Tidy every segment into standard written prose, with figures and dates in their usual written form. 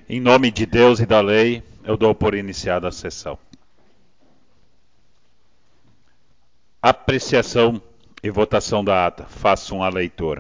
Em nome de Deus e da lei, eu dou por iniciada a sessão. Apreciação e votação da ata. Faço a leitura.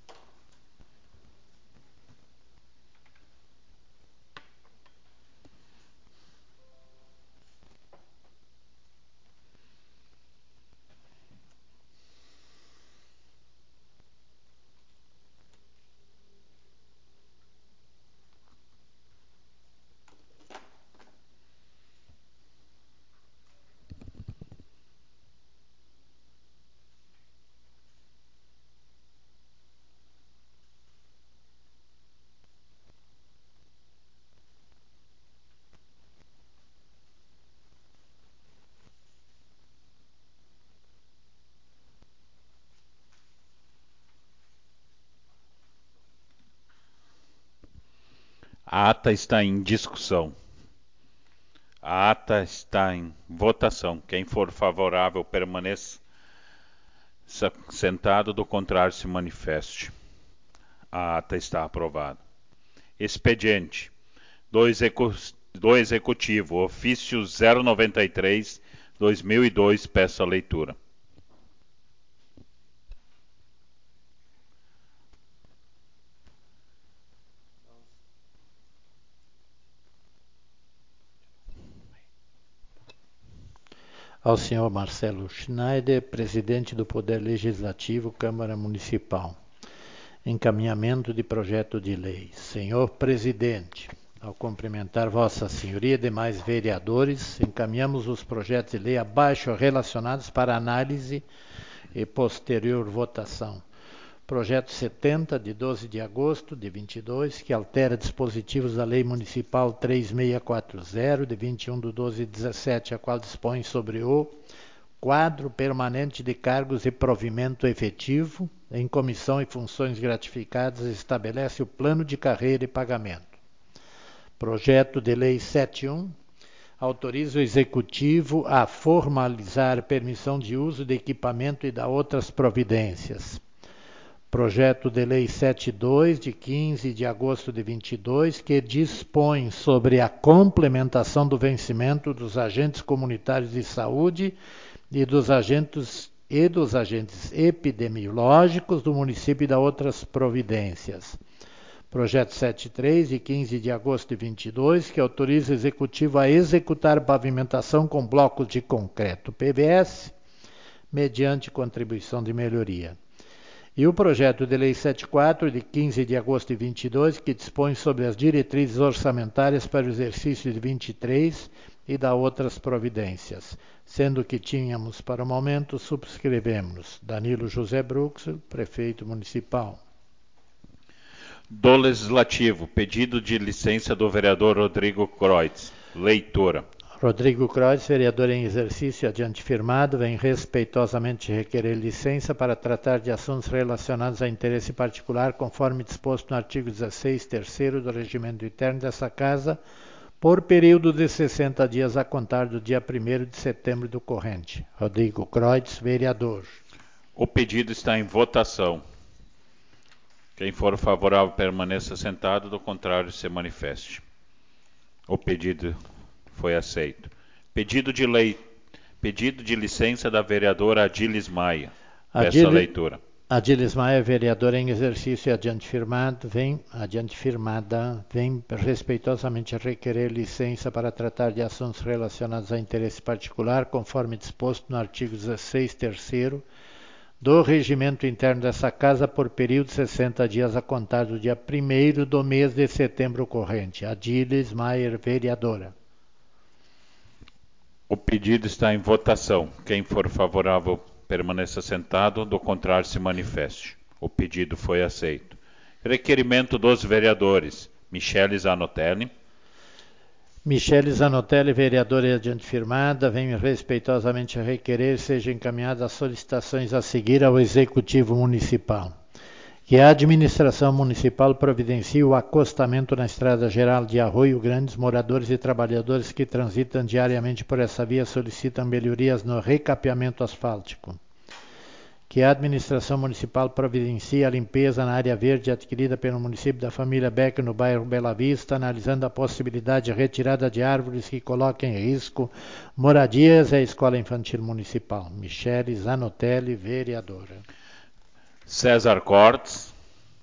A ata está em discussão. A ata está em votação. Quem for favorável permaneça sentado, do contrário se manifeste. A ata está aprovada. Expediente do Executivo, ofício 093/2002, peço a leitura. Ao senhor Marcelo Schneider, presidente do Poder Legislativo, Câmara Municipal. Encaminhamento de projeto de lei. Senhor presidente, ao cumprimentar Vossa Senhoria e demais vereadores, encaminhamos os projetos de lei abaixo relacionados para análise e posterior votação. Projeto 70, de 12 de agosto de 22, que altera dispositivos da Lei Municipal 3640, de 21/12/17, a qual dispõe sobre o quadro permanente de cargos e provimento efetivo em comissão e funções gratificadas, estabelece o plano de carreira e pagamento. Projeto de Lei 71, autoriza o Executivo a formalizar permissão de uso de equipamento e da outras providências. Projeto de Lei 72, de 15 de agosto de 22, que dispõe sobre a complementação do vencimento dos agentes comunitários de saúde e dos agentes epidemiológicos do município e da outras providências. Projeto 73, de 15 de agosto de 22, que autoriza o Executivo a executar pavimentação com blocos de concreto PVS, mediante contribuição de melhoria. E o projeto de Lei 74, de 15 de agosto de 22, que dispõe sobre as diretrizes orçamentárias para o exercício de 23 e da outras providências, sendo que tínhamos, para o momento, subscrevemos Danilo José Bruxel, prefeito municipal. Do Legislativo, pedido de licença do vereador Rodrigo Kreutz. Leitura. Rodrigo Kreutz, vereador em exercício, adiante firmado, vem respeitosamente requerer licença para tratar de assuntos relacionados a interesse particular, conforme disposto no artigo 16, terceiro do Regimento Interno dessa Casa, por período de 60 dias a contar do dia 1º de setembro do corrente. Rodrigo Kreutz, vereador. O pedido está em votação. Quem for favorável permaneça sentado, do contrário se manifeste. O pedido foi aceito. Pedido de licença da vereadora Adilis Maia. Peço a leitura. Adilis Maia, vereadora em exercício e adiante firmada, vem respeitosamente requerer licença para tratar de assuntos relacionados a interesse particular, conforme disposto no artigo 16, terceiro do Regimento Interno dessa Casa, por período de 60 dias a contar do dia 1º do mês de setembro corrente. Adilis Maia, vereadora. O pedido está em votação. Quem for favorável permaneça sentado, do contrário se manifeste. O pedido foi aceito. Requerimento dos vereadores. Michele Zanotelli. Michele Zanotelli, vereadora e adiante firmada, vem respeitosamente requerer seja encaminhada as solicitações a seguir ao Executivo Municipal. Que a administração municipal providencie o acostamento na Estrada Geral de Arroio Grande. Os moradores e trabalhadores que transitam diariamente por essa via solicitam melhorias no recapeamento asfáltico. que a administração municipal providencie a limpeza na área verde adquirida pelo município da família Becker no bairro Bela Vista, analisando a possibilidade de retirada de árvores que coloquem em risco moradias e a escola infantil municipal. Michele Zanotelli, vereadora. César Cortes.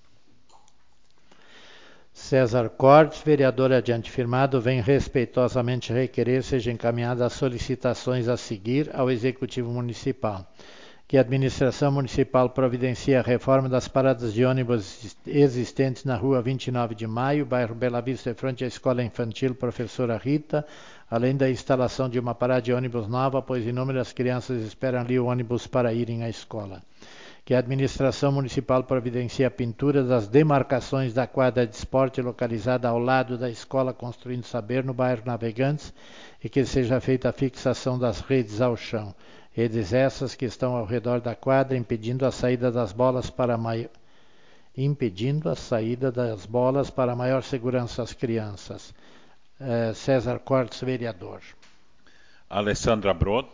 César Cortes, vereador adiante firmado, vem respeitosamente requerer sejam encaminhadas as solicitações a seguir ao Executivo Municipal. Que a administração municipal providencie a reforma das paradas de ônibus existentes na rua 29 de Maio, bairro Bela Vista, frente à Escola Infantil Professora Rita, além da instalação de uma parada de ônibus nova, pois inúmeras crianças esperam ali o ônibus para irem à escola. Que a administração municipal providencie a pintura das demarcações da quadra de esporte localizada ao lado da Escola Construindo Saber, no bairro Navegantes, e que seja feita a fixação das redes ao chão. Redes essas que estão ao redor da quadra, impedindo a saída das bolas para maior segurança às crianças. César Cortes, vereador. Alessandra Brod.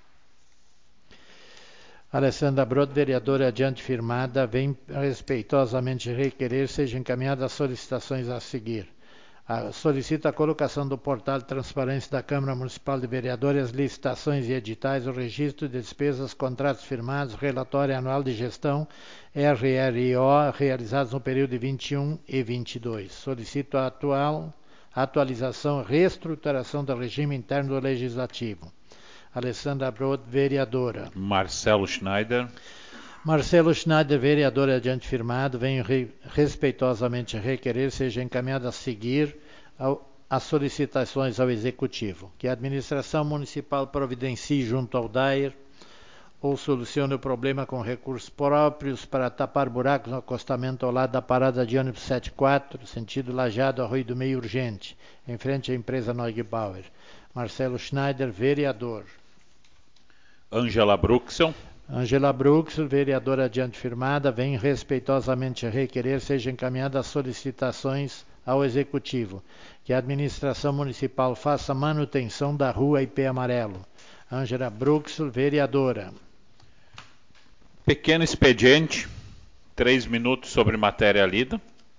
Alessandra Brod, vereadora adiante firmada, vem respeitosamente requerer sejam encaminhadas as solicitações a seguir. Solicita a colocação do portal de transparência da Câmara Municipal de Vereadores, licitações e editais, o registro de despesas, contratos firmados, relatório anual de gestão, RRIO, realizados no período de 21 e 22. Solicito a atualização e reestruturação do regime interno do Legislativo. Alessandra Brod, vereadora. Marcelo Schneider. Marcelo Schneider, vereador adiante firmado, venho respeitosamente requerer seja encaminhado a seguir as solicitações ao Executivo. Que a administração municipal providencie junto ao DAER ou solucione o problema com recursos próprios para tapar buracos no acostamento ao lado da parada de ônibus 74, sentido Lajeado, Arroio do Meio Urgente, em frente à empresa Neugebauer. Marcelo Schneider, vereador. Ângela Bruxel. Ângela Bruxel, vereadora adiante firmada, vem respeitosamente requerer sejam encaminhadas as solicitações ao Executivo. Que a administração municipal faça manutenção da rua IP Amarelo. Ângela Bruxel, vereadora. Pequeno expediente, 3 minutos sobre matéria lida.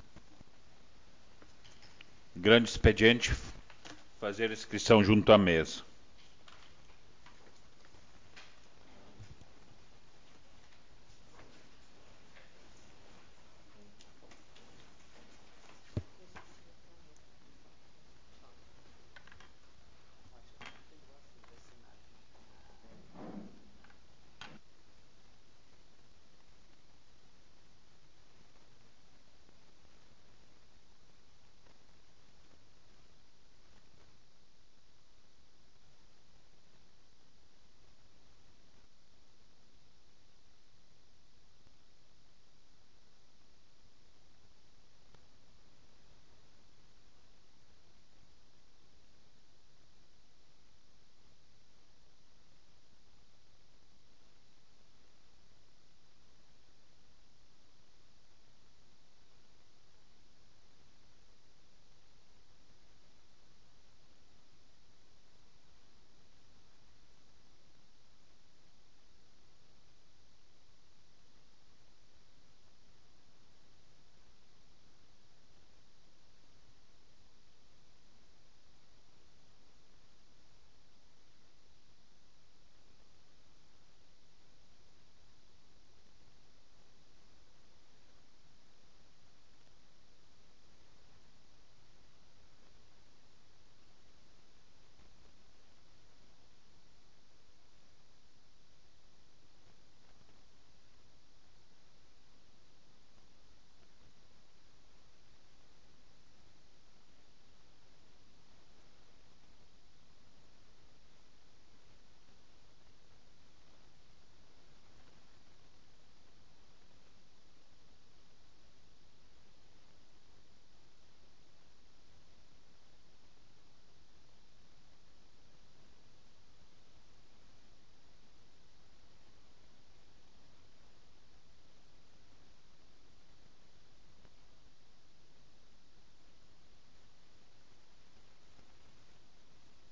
Grande expediente, fazer inscrição junto à mesa.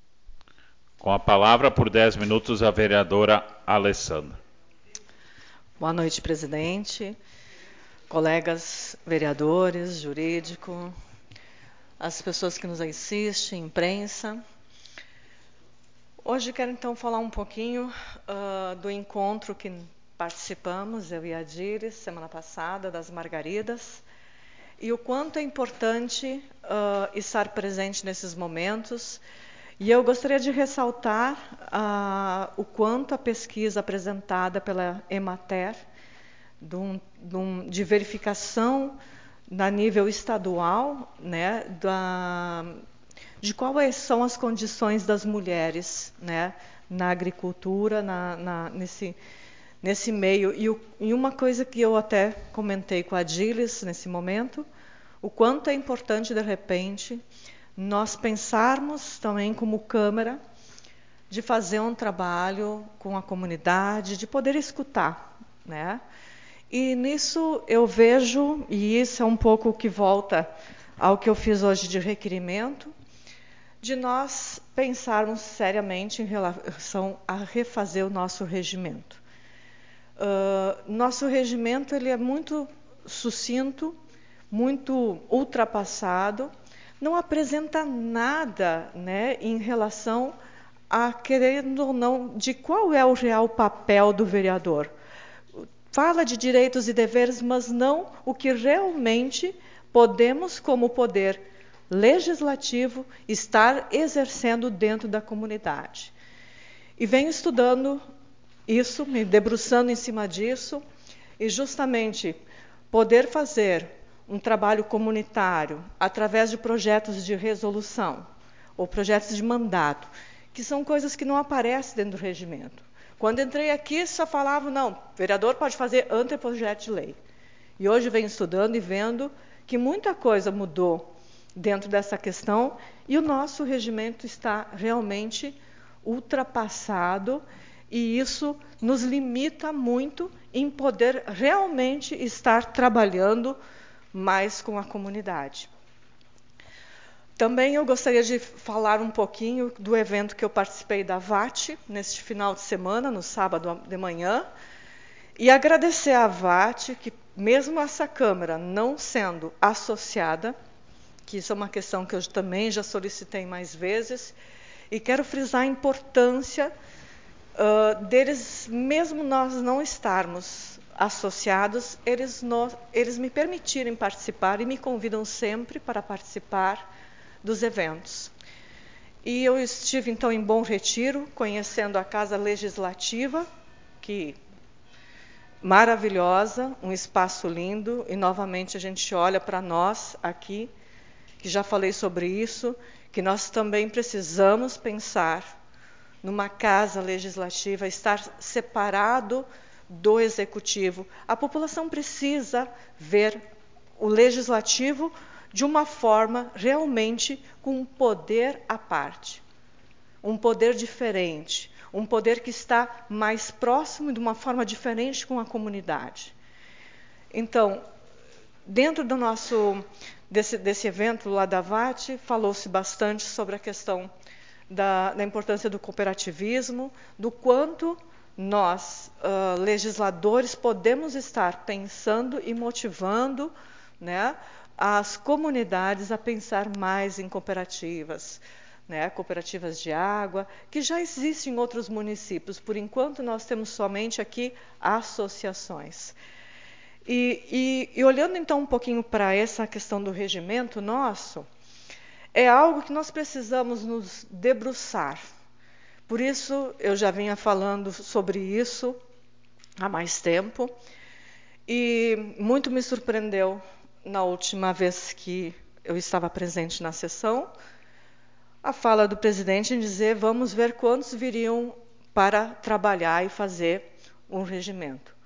Com a palavra, por 10 minutos, a vereadora Alessandra. Boa noite, presidente, colegas vereadores, jurídico, as pessoas que nos assistem, imprensa. Hoje quero então falar um pouquinho do encontro que participamos, eu e a Adíris, semana passada, das Margaridas, e o quanto é importante estar presente nesses momentos. E eu gostaria de ressaltar o quanto a pesquisa apresentada pela Emater, de verificação a nível estadual, né, de quais são as condições das mulheres, né, na agricultura, nesse meio. E uma coisa que eu até comentei com a Adílis nesse momento, o quanto é importante, de repente, nós pensarmos também como Câmara de fazer um trabalho com a comunidade, de poder escutar, né? E nisso eu vejo, e isso é um pouco o que volta ao que eu fiz hoje de requerimento, de nós pensarmos seriamente em relação a refazer o nosso regimento. Nosso regimento ele é muito sucinto, muito ultrapassado, não apresenta nada, né, em relação a, querendo ou não, de qual é o real papel do vereador. Fala de direitos e deveres, mas não o que realmente podemos, como poder legislativo, estar exercendo dentro da comunidade. E venho estudando isso, me debruçando em cima disso, e justamente poder fazer um trabalho comunitário através de projetos de resolução ou projetos de mandato, que são coisas que não aparecem dentro do regimento. Quando entrei aqui, só falavam, não, o vereador pode fazer anteprojeto de lei. E hoje venho estudando e vendo que muita coisa mudou dentro dessa questão e o nosso regimento está realmente ultrapassado e isso nos limita muito em poder realmente estar trabalhando mais com a comunidade. Também eu gostaria de falar um pouquinho do evento que eu participei da VAT neste final de semana, no sábado de manhã, e agradecer à VAT que, mesmo essa Câmara não sendo associada, que isso é uma questão que eu também já solicitei mais vezes, e quero frisar a importância deles, mesmo nós não estarmos associados, eles me permitirem participar e me convidam sempre para participar dos eventos. E eu estive, então, em Bom Retiro, conhecendo a Casa Legislativa, que maravilhosa, um espaço lindo, e novamente a gente olha para nós aqui, que já falei sobre isso, que nós também precisamos pensar numa casa legislativa, estar separado do executivo. A população precisa ver o legislativo de uma forma realmente com um poder à parte, um poder diferente, um poder que está mais próximo de uma forma diferente com a comunidade. Então, dentro do desse evento lá da VAT, falou-se bastante sobre a questão da importância do cooperativismo, do quanto nós, legisladores, podemos estar pensando e motivando, né, as comunidades a pensar mais em cooperativas, né, cooperativas de água, que já existem em outros municípios. Por enquanto, nós temos somente aqui associações. E olhando então um pouquinho para essa questão do regimento nosso, é algo que nós precisamos nos debruçar. Por isso, eu já vinha falando sobre isso há mais tempo, e muito me surpreendeu na última vez que eu estava presente na sessão, a fala do presidente em dizer, vamos ver quantos viriam para trabalhar e fazer um regimento.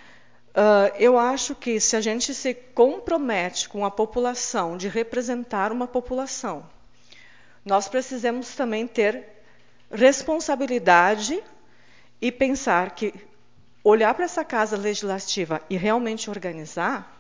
Eu acho que se a gente se compromete com a população, de representar uma população, nós precisamos também ter responsabilidade e pensar que olhar para essa casa legislativa e realmente organizar,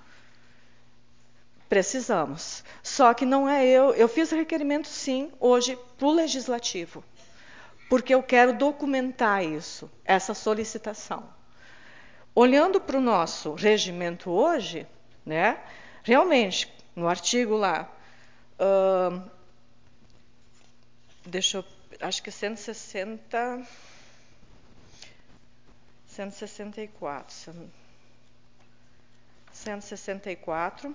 precisamos. Só que não é eu fiz requerimento sim hoje para o legislativo, porque eu quero documentar isso, essa solicitação. olhando para o nosso regimento hoje, né, realmente, no artigo lá, acho que 164.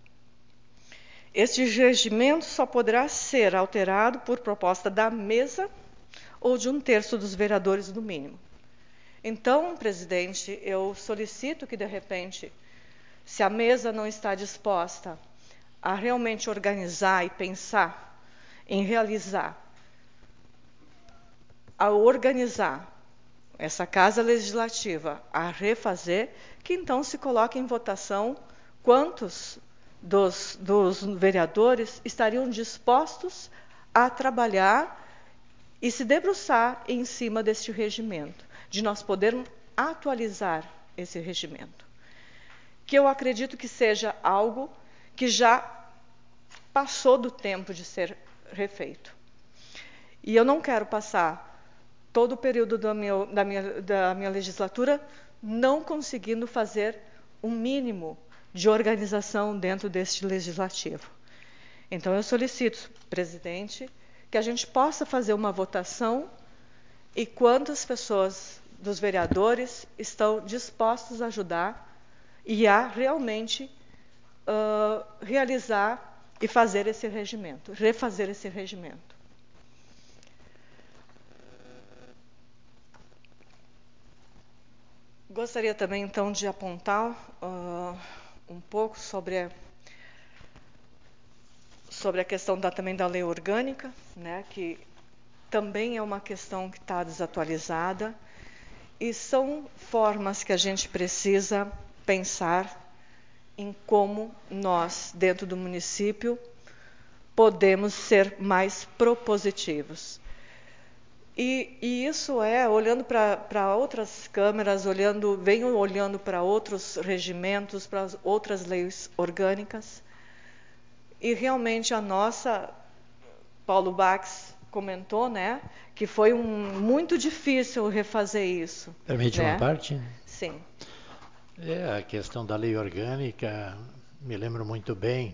Este regimento só poderá ser alterado por proposta da mesa ou de 1/3 dos vereadores, no mínimo. Então, presidente, eu solicito que, de repente, se a mesa não está disposta a realmente organizar e pensar em organizar essa Casa Legislativa, a refazer, que então se coloque em votação quantos dos vereadores estariam dispostos a trabalhar e se debruçar em cima deste regimento, de nós podermos atualizar esse regimento. Que eu acredito que seja algo que já passou do tempo de ser refeito. E eu não quero passar todo o período da minha legislatura não conseguindo fazer um mínimo de organização dentro deste legislativo. Então, eu solicito, presidente, que a gente possa fazer uma votação e quantas pessoas dos vereadores estão dispostos a ajudar e a realmente realizar e fazer esse regimento, refazer esse regimento. Gostaria também, então, de apontar um pouco sobre a questão também da lei orgânica, né, que também é uma questão que está desatualizada, e são formas que a gente precisa pensar em como nós, dentro do município, podemos ser mais propositivos. E isso é, olhando para outras câmaras, venho olhando para outros regimentos, para outras leis orgânicas, e realmente a nossa, Paulo Bax comentou, né, que foi muito difícil refazer isso. Permite né? uma parte? Sim. A questão da lei orgânica, me lembro muito bem,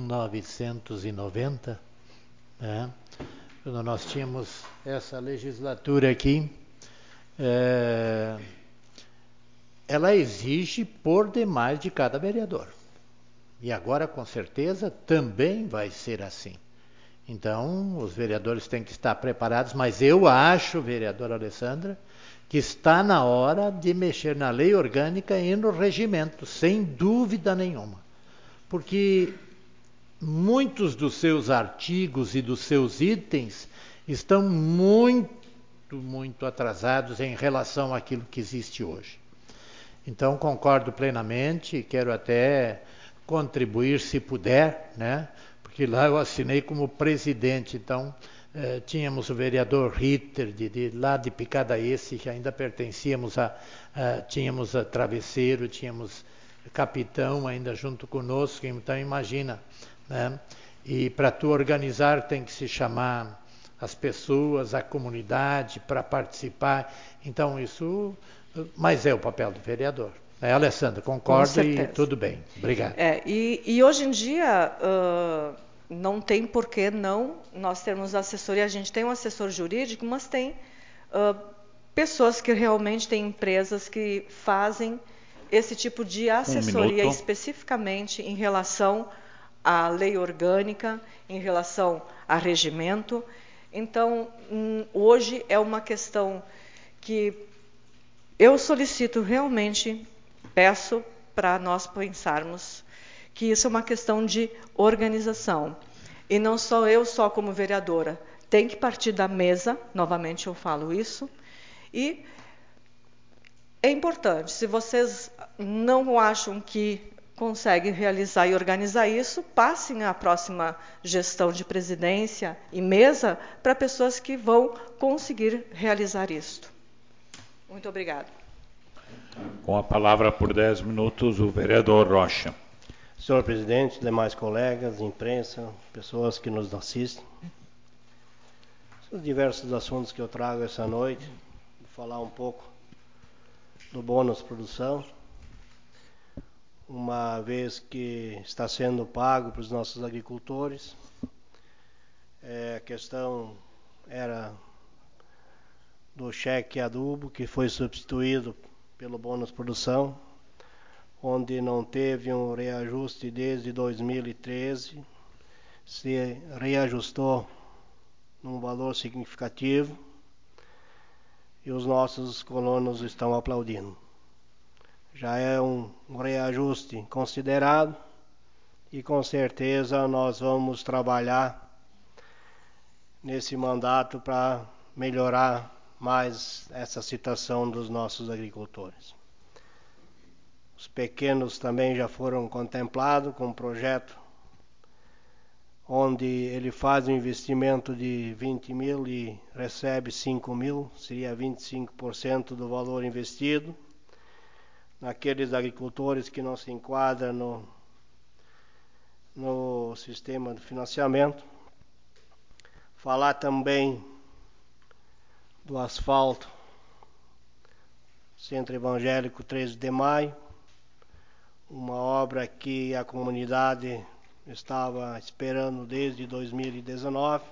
1990, né? Quando nós tínhamos essa legislatura aqui, ela exige por demais de cada vereador. E agora, com certeza, também vai ser assim. Então, os vereadores têm que estar preparados, mas eu acho, vereadora Alessandra, que está na hora de mexer na lei orgânica e no regimento, sem dúvida nenhuma. Porque muitos dos seus artigos e dos seus itens estão muito atrasados em relação àquilo que existe hoje. Então, concordo plenamente, quero até contribuir se puder, né? Porque lá eu assinei como presidente, então tínhamos o vereador Ritter, lá de Picadaense, que ainda pertencíamos tínhamos a Travesseiro, tínhamos Capitão ainda junto conosco, então imagina, né? E para tu organizar tem que se chamar as pessoas, a comunidade para participar, então isso, mas é o papel do vereador. Alessandra, concordo e tudo bem. Obrigado. E hoje em dia não tem por que não nós termos assessoria. A gente tem um assessor jurídico, mas tem pessoas que realmente têm empresas que fazem esse tipo de assessoria especificamente em relação à lei orgânica, em relação a regimento. Então, hoje é uma questão que eu solicito realmente, peço para nós pensarmos que isso é uma questão de organização. E não só eu, como vereadora, tem que partir da mesa, novamente eu falo isso, e é importante, se vocês não acham que conseguem realizar e organizar isso, passem a próxima gestão de presidência e mesa para pessoas que vão conseguir realizar isto. Muito obrigada. Com a palavra por 10 minutos, o vereador Rocha. Senhor presidente, demais colegas, imprensa, pessoas que nos assistem. Os diversos assuntos que eu trago essa noite, vou falar um pouco do bônus produção, uma vez que está sendo pago para os nossos agricultores. A questão era do cheque adubo, que foi substituído pelo bônus produção, onde não teve um reajuste desde 2013, se reajustou num valor significativo e os nossos colonos estão aplaudindo. Já é um reajuste considerado e com certeza nós vamos trabalhar nesse mandato para melhorar mais essa situação dos nossos agricultores. Os pequenos também já foram contemplados com um projeto onde ele faz um investimento de 20 mil e recebe 5 mil, seria 25% do valor investido. Naqueles agricultores que não se enquadram no sistema de financiamento. Falar também do asfalto Centro Evangélico 13 de Maio, uma obra que a comunidade estava esperando desde 2019,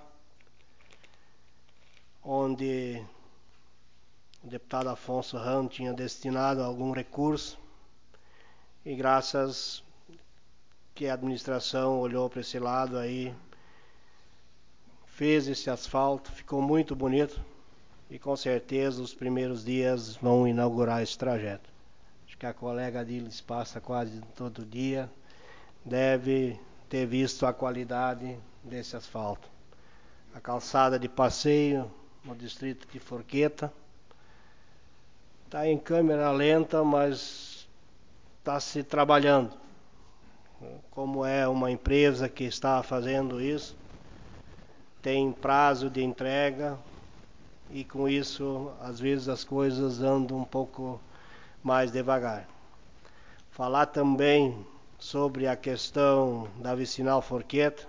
onde o deputado Afonso Ram tinha destinado algum recurso e graças que a administração olhou para esse lado aí, fez esse asfalto, ficou muito bonito e com certeza os primeiros dias vão inaugurar esse trajeto. Acho que a colega deles passa quase todo dia, deve ter visto a qualidade desse asfalto. A calçada de passeio no distrito de Forqueta está em câmera lenta, mas está se trabalhando. Como é uma empresa que está fazendo isso, tem prazo de entrega e com isso às vezes as coisas andam um pouco mais devagar. Falar também sobre a questão da vicinal Forqueta.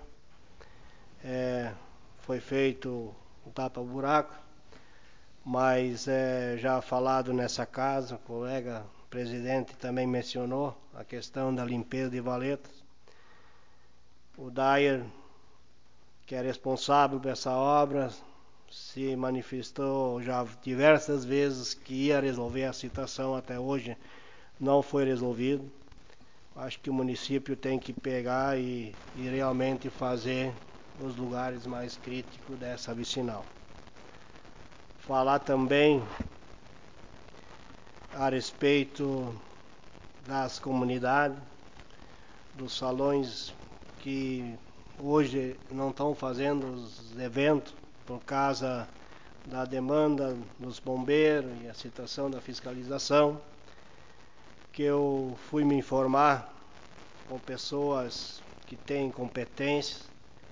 Foi feito um tapa-buraco, mas já falado nessa casa, o colega presidente também mencionou a questão da limpeza de valetas. O Dyer, que é responsável por essa obra, se manifestou já diversas vezes que ia resolver a situação, até hoje não foi resolvido. Acho que o município tem que pegar e realmente fazer os lugares mais críticos dessa vicinal. Falar também a respeito das comunidades, dos salões que hoje não estão fazendo os eventos por causa da demanda dos bombeiros e a situação da fiscalização, que eu fui me informar com pessoas que têm competências.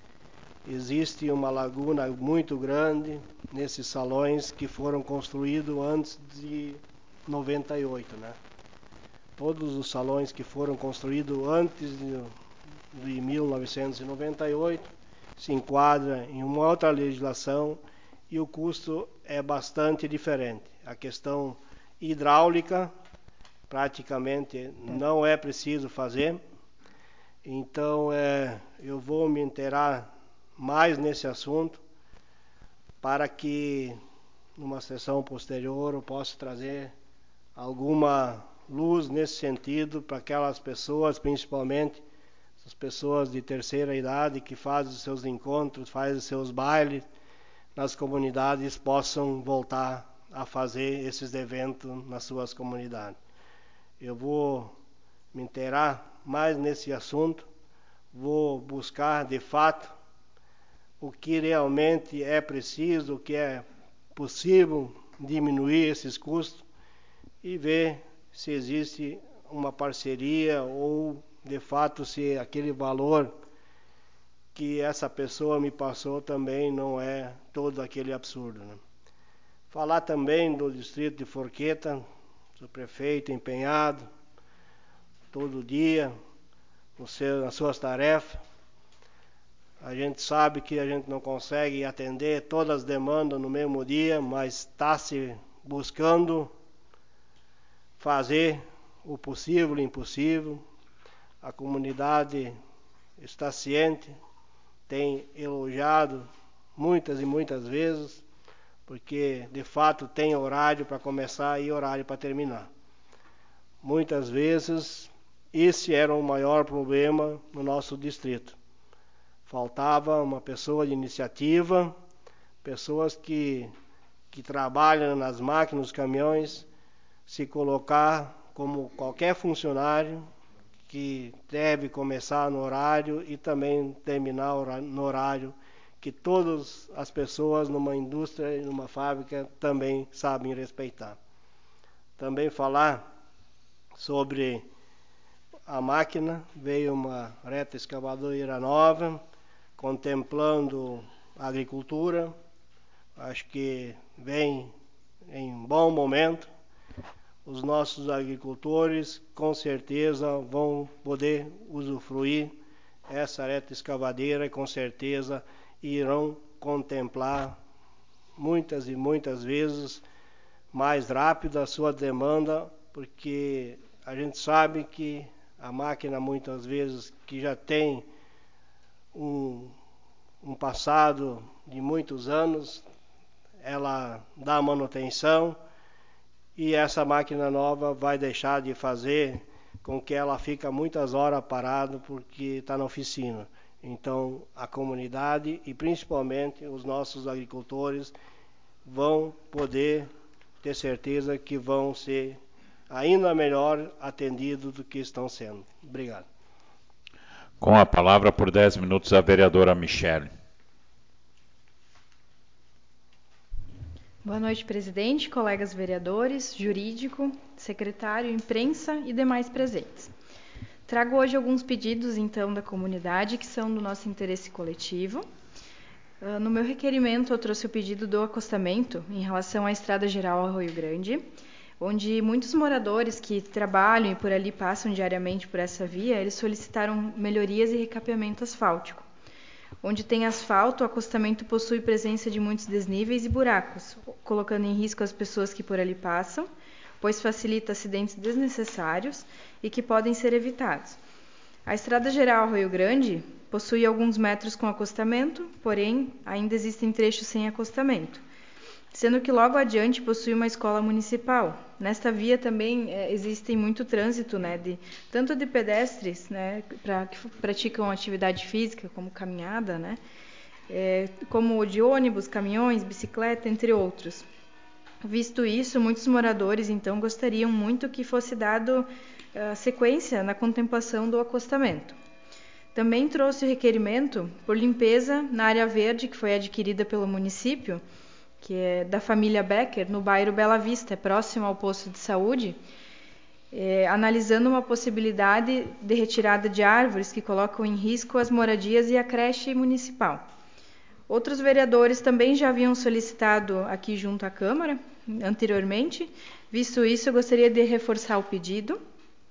Existe uma laguna muito grande nesses salões que foram construídos antes de 98, né? Todos os salões que foram construídos antes de 1998 se enquadram em uma outra legislação e o custo é bastante diferente. A questão hidráulica praticamente não é preciso fazer, então eu vou me inteirar mais nesse assunto para que numa sessão posterior eu possa trazer alguma luz nesse sentido para aquelas pessoas, principalmente as pessoas de terceira idade que fazem os seus encontros, fazem os seus bailes nas comunidades, possam voltar a fazer esses eventos nas suas comunidades. Eu vou me inteirar mais nesse assunto, vou buscar de fato o que realmente é preciso, o que é possível diminuir esses custos e ver se existe uma parceria ou de fato se aquele valor que essa pessoa me passou também não é todo aquele absurdo, né? Falar também do distrito de Forqueta, do prefeito empenhado todo dia nas suas tarefas. A gente sabe que a gente não consegue atender todas as demandas no mesmo dia, mas está se buscando fazer o possível e o impossível. A comunidade está ciente, tem elogiado muitas e muitas vezes, porque de fato tem horário para começar e horário para terminar. Muitas vezes esse era o maior problema no nosso distrito. Faltava uma pessoa de iniciativa, pessoas que trabalham nas máquinas, nos caminhões, se colocar como qualquer funcionário que deve começar no horário e também terminar no horário que todas as pessoas numa indústria e numa fábrica também sabem respeitar. Também falar sobre a máquina, veio uma reta escavadeira nova, contemplando a agricultura, acho que vem em bom momento. Os nossos agricultores com certeza vão poder usufruir essa reta escavadeira e com certeza irão contemplar muitas e muitas vezes mais rápido a sua demanda, porque a gente sabe que a máquina muitas vezes que já tem um passado de muitos anos, ela dá manutenção e essa máquina nova vai deixar de fazer com que ela fique muitas horas parada porque está na oficina. Então a comunidade e principalmente os nossos agricultores vão poder ter certeza que vão ser ainda melhor atendidos do que estão sendo. Obrigado. Com a palavra por 10 minutos a vereadora Michele. Boa noite, presidente, colegas vereadores, jurídico, secretário, imprensa e demais presentes. Trago hoje alguns pedidos, então, da comunidade que são do nosso interesse coletivo. No meu requerimento, eu trouxe o pedido do acostamento em relação à Estrada Geral Arroio Grande, onde muitos moradores que trabalham e por ali passam diariamente por essa via, eles solicitaram melhorias e recapeamento asfáltico. Onde tem asfalto, o acostamento possui presença de muitos desníveis e buracos, colocando em risco as pessoas que por ali passam, pois facilita acidentes desnecessários e que podem ser evitados. A Estrada Geral Arroio Grande possui alguns metros com acostamento, porém ainda existem trechos sem acostamento, sendo que logo adiante possui uma escola municipal. Nesta via também existe muito trânsito, né, tanto de pedestres, né, que praticam atividade física, como caminhada, né, como de ônibus, caminhões, bicicleta, entre outros. Visto isso, muitos moradores, então, gostariam muito que fosse dado sequência na contemplação do acostamento. Também trouxe o requerimento por limpeza na área verde que foi adquirida pelo município, que é da família Becker, no bairro Bela Vista, próximo ao posto de saúde, analisando uma possibilidade de retirada de árvores que colocam em risco as moradias e a creche municipal. Outros vereadores também já haviam solicitado aqui junto à Câmara, anteriormente. Visto isso, eu gostaria de reforçar o pedido,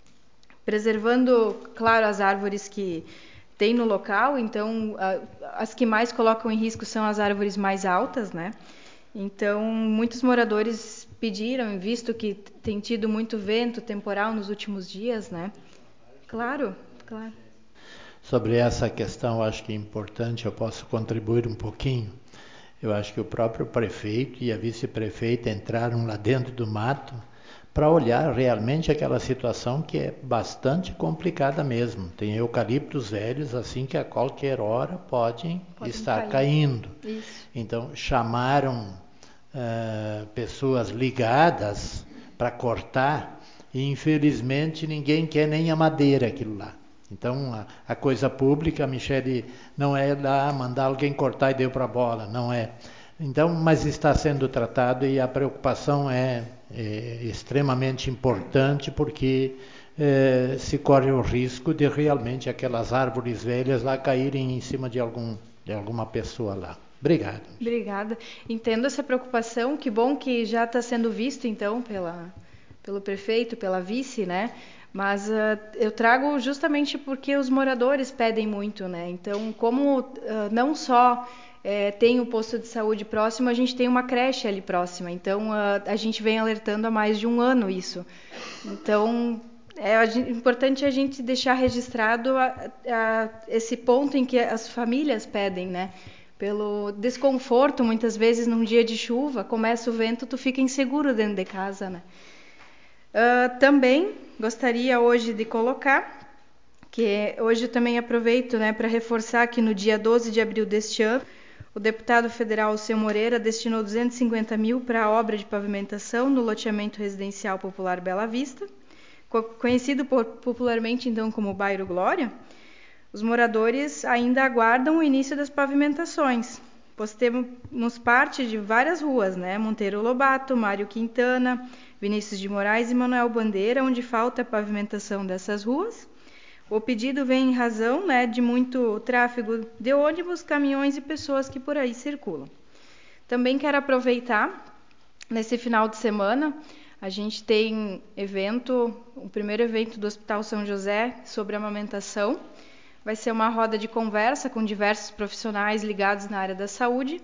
preservando, claro, as árvores que tem no local. Então, as que mais colocam em risco são as árvores mais altas, né? Então, muitos moradores pediram, visto que tem tido muito vento temporal nos últimos dias, né? Claro, claro. Sobre essa questão, acho que é importante, eu posso contribuir um pouquinho. Eu acho que o próprio prefeito e a vice-prefeita entraram lá dentro do mato para olhar realmente aquela situação que é bastante complicada mesmo. Tem eucaliptos velhos, assim, que a qualquer hora podem estar caindo. Isso. Então, chamaram pessoas ligadas para cortar e, infelizmente, ninguém quer nem a madeira aquilo lá. Então, a coisa pública, a Michele, não é lá mandar alguém cortar e deu para a bola, não é. Então, mas está sendo tratado e a preocupação é extremamente importante, porque se corre o risco de realmente aquelas árvores velhas lá caírem em cima de alguma pessoa lá. Obrigado. Obrigada. Entendo essa preocupação. Que bom que já está sendo visto, então, pelo prefeito, pela vice, né? Mas eu trago justamente porque os moradores pedem muito, né? Então, como não só tem o posto de saúde próximo, a gente tem uma creche ali próxima. Então, a gente vem alertando há mais de um ano isso. Então, é importante a gente deixar registrado esse ponto em que as famílias pedem, né? Pelo desconforto, muitas vezes num dia de chuva, começa o vento, tu fica inseguro dentro de casa, né? Também gostaria hoje de colocar que hoje eu também aproveito, né, para reforçar que no dia 12 de abril deste ano, o deputado federal Alceu Moreira destinou 250 mil para a obra de pavimentação no loteamento residencial popular Bela Vista, conhecido popularmente então como Bairro Glória. Os moradores ainda aguardam o início das pavimentações, pois temos parte de várias ruas, né? Monteiro Lobato, Mário Quintana, Vinícius de Moraes e Manuel Bandeira, onde falta a pavimentação dessas ruas. O pedido vem em razão, né, de muito tráfego de ônibus, caminhões e pessoas que por aí circulam. Também quero aproveitar, nesse final de semana, a gente tem o primeiro evento do Hospital São José sobre amamentação. Vai ser uma roda de conversa com diversos profissionais ligados na área da saúde.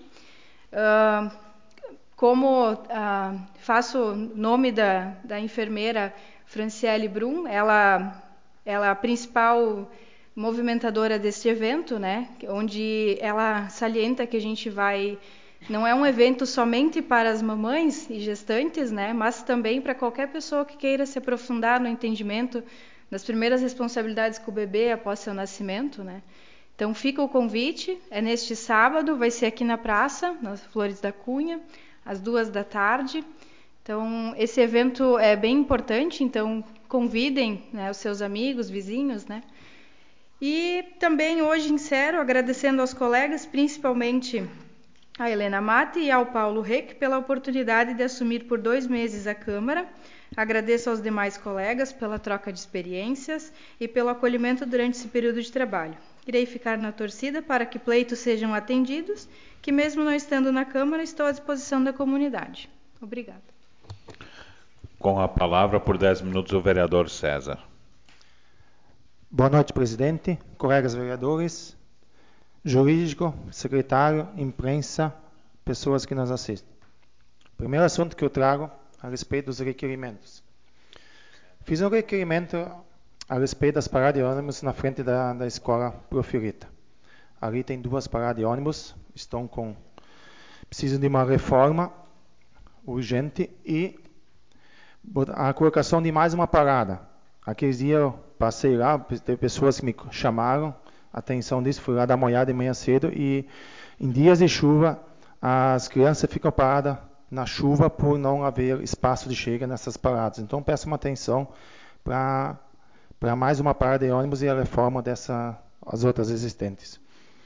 Como faço nome da enfermeira Franciele Brum, ela é a principal movimentadora deste evento, né? Onde ela salienta que a gente não é um evento somente para as mamães e gestantes, né? Mas também para qualquer pessoa que queira se aprofundar no entendimento das primeiras responsabilidades com o bebê após seu nascimento, né? Então fica o convite, é neste sábado, vai ser aqui na praça, nas Flores da Cunha, às 14h. Então esse evento é bem importante, então convidem, né, os seus amigos, vizinhos, né? E também hoje encerro agradecendo aos colegas, principalmente a Helena Mate e ao Paulo Reck, pela oportunidade de assumir por 2 meses a Câmara. Agradeço aos demais colegas pela troca de experiências e pelo acolhimento durante esse período de trabalho. Irei ficar na torcida para que pleitos sejam atendidos, que mesmo não estando na Câmara, estou à disposição da comunidade. Obrigada. Com a palavra, por 10 minutos, o vereador César. Boa noite, presidente, colegas vereadores, jurídico, secretário, imprensa, pessoas que nos assistem. Primeiro assunto que eu trago a respeito dos requerimentos. Fiz um requerimento a respeito das paradas de ônibus na frente da escola Profilita. Ali tem 2 paradas de ônibus, precisam de uma reforma urgente e a colocação de mais uma parada. Aqueles dias eu passei lá, teve pessoas que me chamaram a atenção disso, fui lá dar uma olhada de manhã cedo e em dias de chuva as crianças ficam paradas na chuva por não haver espaço de chega nessas paradas. Então peço uma atenção para mais uma parada de ônibus e a reforma as outras existentes.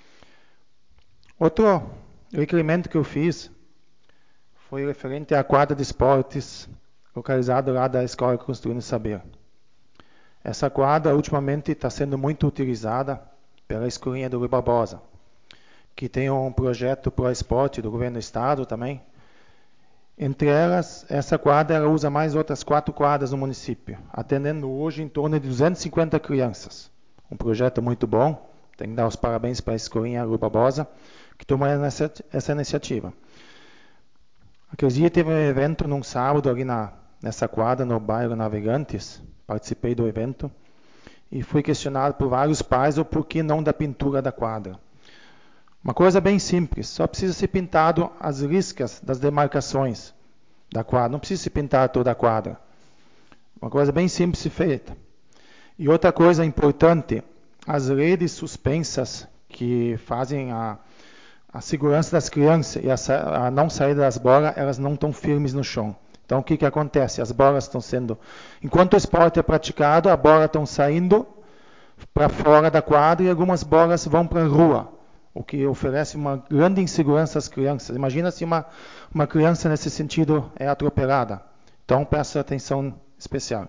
Outro requerimento que eu fiz foi referente à quadra de esportes localizada lá da Escola Construindo Saber. Essa quadra ultimamente está sendo muito utilizada pela escolinha do Rui Barbosa, que tem um projeto Pro Esporte do governo do estado também. Entre elas, essa quadra ela usa mais outras 4 quadras no município, atendendo hoje em torno de 250 crianças. Um projeto muito bom, tem que dar os parabéns para a escolinha Rui Barbosa, que tomou essa iniciativa. Aquele dia teve um evento num sábado ali nessa quadra, no bairro Navegantes, participei do evento, e fui questionado por vários pais o porquê não da pintura da quadra. Uma coisa bem simples, só precisa ser pintado as riscas das demarcações da quadra, não precisa se pintar toda a quadra. Uma coisa bem simples e feita. E outra coisa importante, as redes suspensas que fazem a segurança das crianças e a não saída das bolas, elas não estão firmes no chão. Então o que acontece? As bolas estão sendo... Enquanto o esporte é praticado, as bolas estão saindo para fora da quadra e algumas bolas vão para a rua, o que oferece uma grande insegurança às crianças. Imagina se uma criança nesse sentido é atropelada. Então peço atenção especial.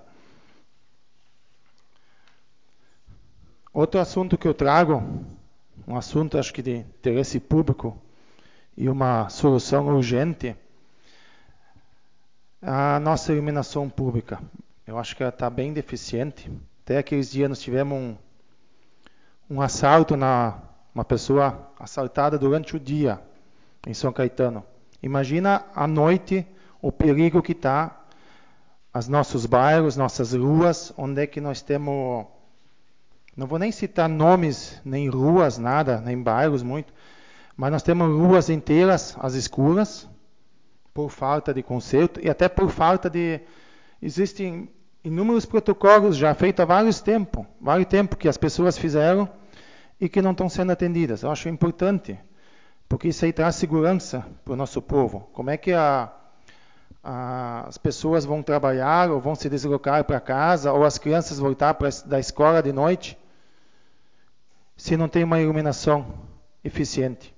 Outro assunto que eu trago, um assunto acho que de interesse público e uma solução urgente, a nossa iluminação pública. Eu acho que ela está bem deficiente. Até aqueles dias nós tivemos um assalto uma pessoa assaltada durante o dia em São Caetano. Imagina à noite o perigo que está os nossos bairros, nossas ruas, onde é que nós temos... Não vou nem citar nomes, nem ruas, nada, nem bairros muito, mas nós temos ruas inteiras às escuras, por falta de conserto e até por falta de... Existem inúmeros protocolos já feitos há vários tempos que as pessoas fizeram e que não estão sendo atendidas. Eu acho importante, porque isso aí traz segurança para o nosso povo. Como é que as pessoas vão trabalhar ou vão se deslocar para casa, ou as crianças voltar da escola de noite, se não tem uma iluminação eficiente?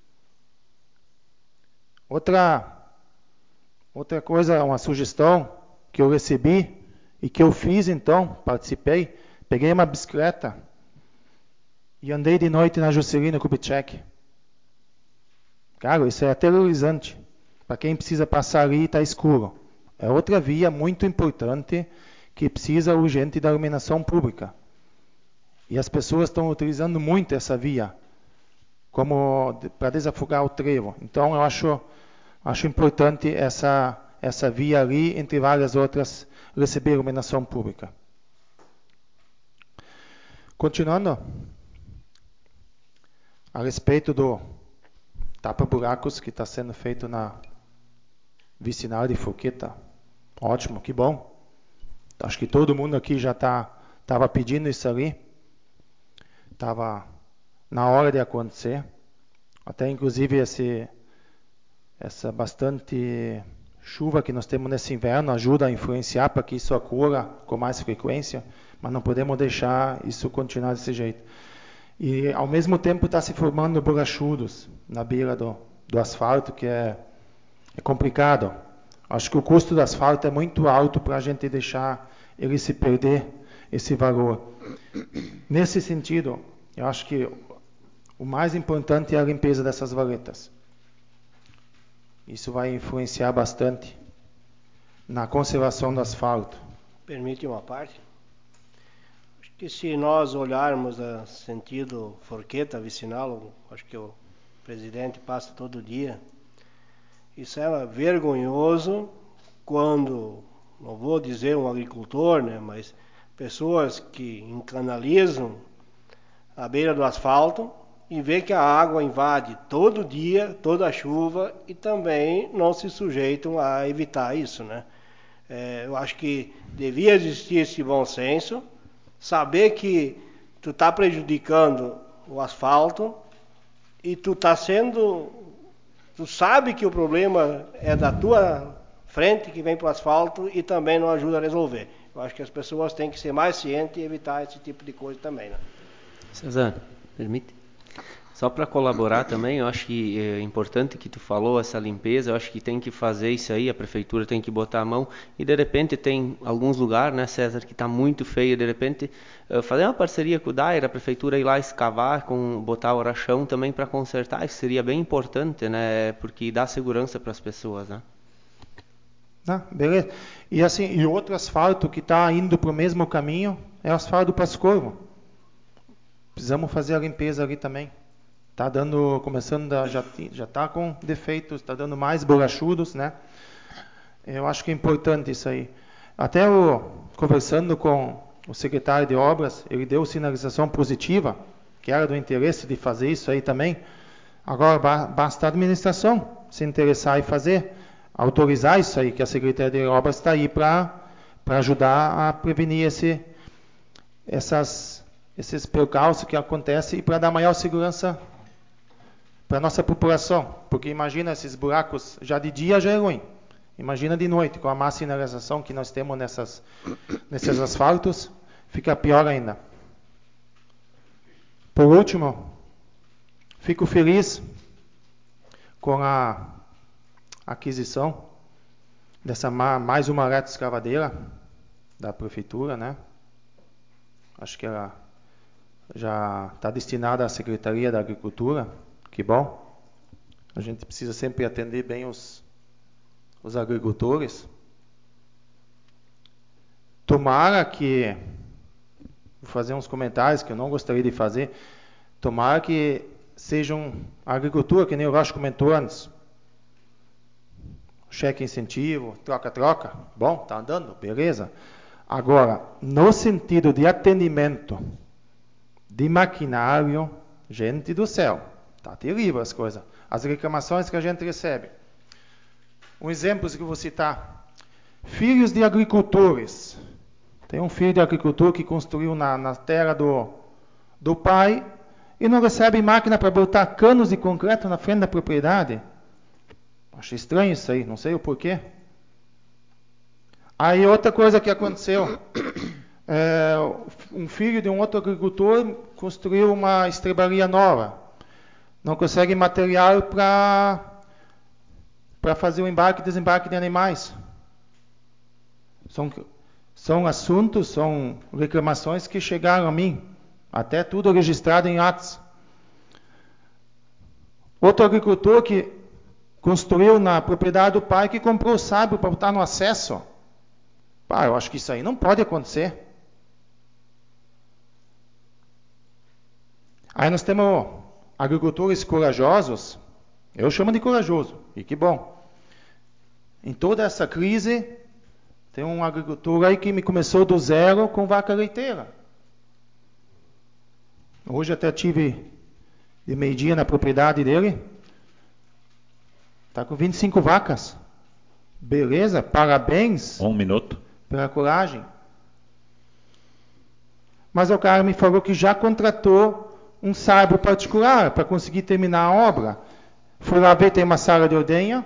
Outra coisa, uma sugestão que eu recebi e que eu fiz então, participei, peguei uma bicicleta e andei de noite na Juscelino Kubitschek. Cara, isso é aterrorizante. Para quem precisa passar ali, está escuro. É outra via muito importante que precisa urgente da iluminação pública. E as pessoas estão utilizando muito essa via como para desafogar o trevo. Então eu acho importante essa via ali, entre várias outras, receber iluminação pública. Continuando, a respeito do tapa-buracos que está sendo feito na vicinal de Forqueta. Ótimo, que bom. Acho que todo mundo aqui já estava pedindo isso ali. Estava na hora de acontecer. Até inclusive essa bastante chuva que nós temos nesse inverno ajuda a influenciar para que isso ocorra com mais frequência, mas não podemos deixar isso continuar desse jeito. E ao mesmo tempo está se formando borrachudos na beira do asfalto, que é complicado. Acho que o custo do asfalto é muito alto para a gente deixar ele se perder esse valor. Nesse sentido, eu acho que o mais importante é a limpeza dessas valetas. Isso vai influenciar bastante na conservação do asfalto. Permite uma parte? Acho que se nós olharmos no sentido Forqueta, vicinal, acho que o presidente passa todo dia, isso é vergonhoso quando, não vou dizer um agricultor, né, mas pessoas que encanalizam à beira do asfalto e vê que a água invade todo dia, toda a chuva, e também não se sujeitam a evitar isso, né? Eu acho que devia existir esse bom senso, saber que tu está prejudicando o asfalto e tu sabe que o problema é da tua frente que vem para o asfalto e também não ajuda a resolver. Eu acho que as pessoas têm que ser mais cientes e evitar esse tipo de coisa também, né? César, permite? Só para colaborar também, eu acho que é importante que tu falou essa limpeza, eu acho que tem que fazer isso aí, a prefeitura tem que botar a mão, e de repente tem alguns lugares, né, César, que está muito feio, de repente fazer uma parceria com o DAIR, a prefeitura ir lá escavar, botar o rachão também para consertar, isso seria bem importante, né, porque dá segurança para as pessoas, né? Beleza. E assim, e outro asfalto que está indo para o mesmo caminho é o asfalto do Passo Corvo. Precisamos fazer a limpeza ali também. Está dando, já está com defeitos, está dando mais borrachudos, né? Eu acho que é importante isso aí. Até conversando com o secretário de obras, ele deu sinalização positiva, que era do interesse de fazer isso aí também. Agora basta a administração se interessar e fazer, autorizar isso aí, que a Secretaria de Obras está aí para ajudar a prevenir esses percalços que acontecem e para dar maior segurança para a nossa população. Porque imagina esses buracos, já de dia já é ruim. Imagina de noite, com a má sinalização que nós temos nesses asfaltos, fica pior ainda. Por último, fico feliz com a aquisição dessa mais uma retroescavadeira da prefeitura, né? Acho que ela já está destinada à Secretaria da Agricultura. Que bom. A gente precisa sempre atender bem os agricultores. Tomara que... Vou fazer uns comentários que eu não gostaria de fazer. Tomara que sejam agricultura, que nem o Rocha comentou antes. Cheque incentivo, troca-troca. Bom, está andando, beleza. Agora, no sentido de atendimento, de maquinário, gente do céu, está terrível as coisas. As reclamações que a gente recebe. Um exemplo que eu vou citar. Filhos de agricultores. Tem um filho de agricultor que construiu na terra do pai e não recebe máquina para botar canos de concreto na frente da propriedade. Achei estranho isso aí, não sei o porquê. Aí outra coisa que aconteceu, um filho de um outro agricultor construiu uma estrebaria nova. Não consegue material para fazer o embarque e desembarque de animais. São assuntos, são reclamações que chegaram a mim, até tudo registrado em atos. Outro agricultor que construiu na propriedade do pai, que comprou o saibro para botar no acesso. Eu acho que isso aí não pode acontecer. Aí nós temos agricultores corajosos, eu chamo de corajoso, e que bom. Em toda essa crise, tem um agricultor aí que me começou do zero com vaca leiteira. Hoje até tive de meio-dia na propriedade dele. Está com 25 vacas. Beleza, parabéns. 1 minuto. Pela coragem. Mas o cara me falou que já contratou um saibro particular para conseguir terminar a obra. Fui lá ver, tem uma sala de ordenha.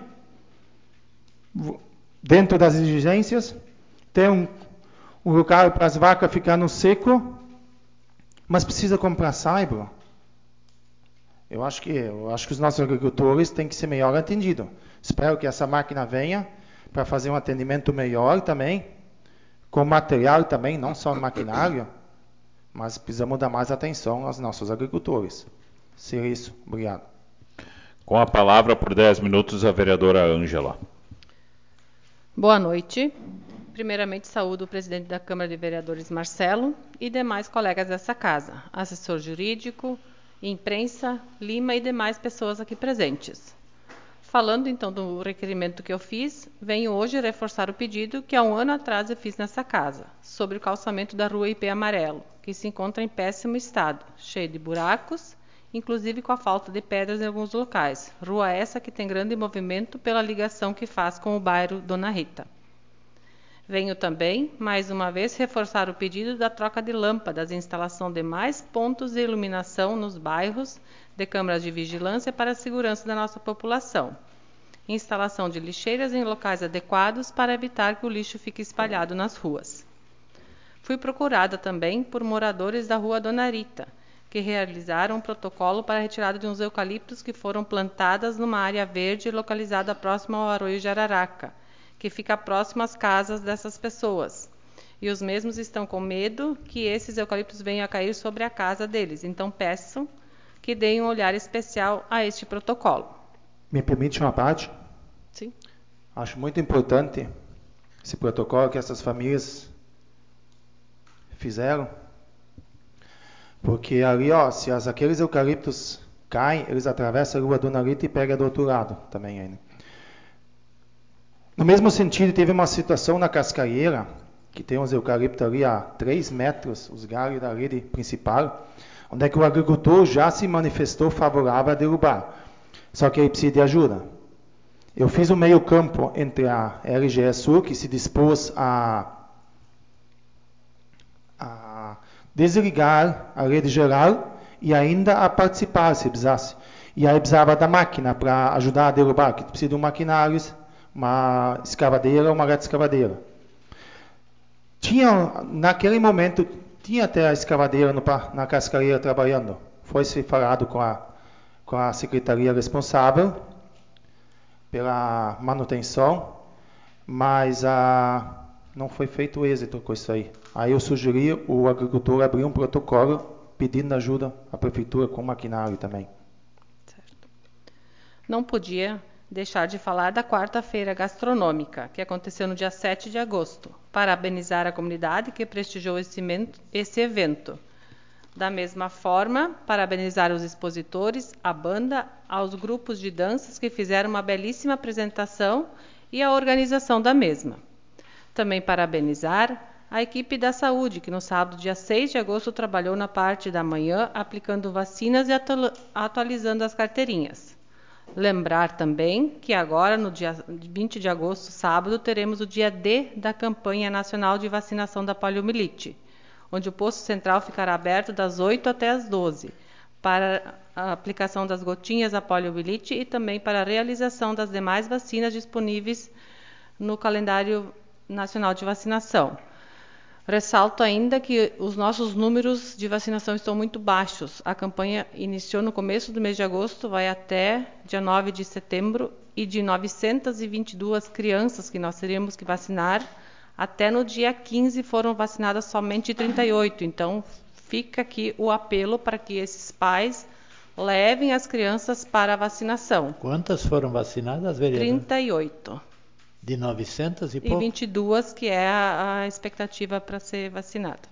Dentro das exigências. Tem um lugar para as vacas ficar no seco. Mas precisa comprar saibro. Eu acho que os nossos agricultores têm que ser melhor atendidos. Espero que essa máquina venha para fazer um atendimento melhor também, com material também, não só no maquinário, mas precisamos dar mais atenção aos nossos agricultores. Seria isso. Obrigado. Com a palavra por 10 minutos a vereadora Ângela. Boa noite. Primeiramente, saúdo o presidente da Câmara de Vereadores, Marcelo, e demais colegas dessa casa, assessor jurídico, imprensa, Lima e demais pessoas aqui presentes. Falando então do requerimento que eu fiz, venho hoje reforçar o pedido que há 1 ano atrás eu fiz nessa casa, sobre o calçamento da rua IP Amarelo, que se encontra em péssimo estado, cheio de buracos, inclusive com a falta de pedras em alguns locais. Rua essa que tem grande movimento pela ligação que faz com o bairro Dona Rita. Venho também, mais uma vez, reforçar o pedido da troca de lâmpadas e instalação de mais pontos de iluminação nos bairros, de câmaras de vigilância para a segurança da nossa população. Instalação de lixeiras em locais adequados para evitar que o lixo fique espalhado nas ruas. Fui procurada também por moradores da rua Dona Rita, que realizaram um protocolo para a retirada de uns eucaliptos que foram plantadas numa área verde localizada próxima ao Arroio Jararaca, que fica próximo às casas dessas pessoas. E os mesmos estão com medo que esses eucaliptos venham a cair sobre a casa deles. Então, peço que deem um olhar especial a este protocolo. Me permite uma parte? Sim. Acho muito importante esse protocolo que essas famílias fizeram. Porque ali, se aqueles eucaliptos caem, eles atravessam a rua Dona Rita e pegam do outro lado também ainda. No mesmo sentido, teve uma situação na Cascaeira, que tem uns eucaliptos ali a 3 metros, os galhos da rede principal, onde é que o agricultor já se manifestou favorável a derrubar. Só que ele precisa de ajuda. Eu fiz um meio campo entre a LGE Sul, que se dispôs a desligar a rede geral e ainda a participar, se precisasse. E aí precisava da máquina para ajudar a derrubar, que precisa de um maquinário, uma escavadeira, uma reta escavadeira. Naquele momento, tinha até a escavadeira na Cascaeira trabalhando. Foi-se falado com a secretaria responsável pela manutenção, mas não foi feito êxito com isso aí. Aí eu sugeri o agricultor abrir um protocolo pedindo ajuda à prefeitura com maquinário também. Certo. Não podia deixar de falar da quarta-feira gastronômica, que aconteceu no dia 7 de agosto. Parabenizar a comunidade que prestigiou esse evento. Da mesma forma, parabenizar os expositores, a banda, aos grupos de danças que fizeram uma belíssima apresentação e a organização da mesma. Também parabenizar a equipe da saúde, que no sábado, dia 6 de agosto, trabalhou na parte da manhã, aplicando vacinas e atualizando as carteirinhas. Lembrar também que agora, no dia 20 de agosto, sábado, teremos o dia D da campanha nacional de vacinação da poliomielite, onde o posto central ficará aberto das 8 até as 12, para a aplicação das gotinhas da poliomielite e também para a realização das demais vacinas disponíveis no calendário nacional de vacinação. Ressalto ainda que os nossos números de vacinação estão muito baixos. A campanha iniciou no começo do mês de agosto, vai até dia 9 de setembro, e de 922 crianças que nós teríamos que vacinar, até no dia 15 foram vacinadas somente 38. Então, fica aqui o apelo para que esses pais levem as crianças para a vacinação. Quantas foram vacinadas, vereadora? 38. De 900 e E pouco? 22, que é a expectativa para ser vacinado.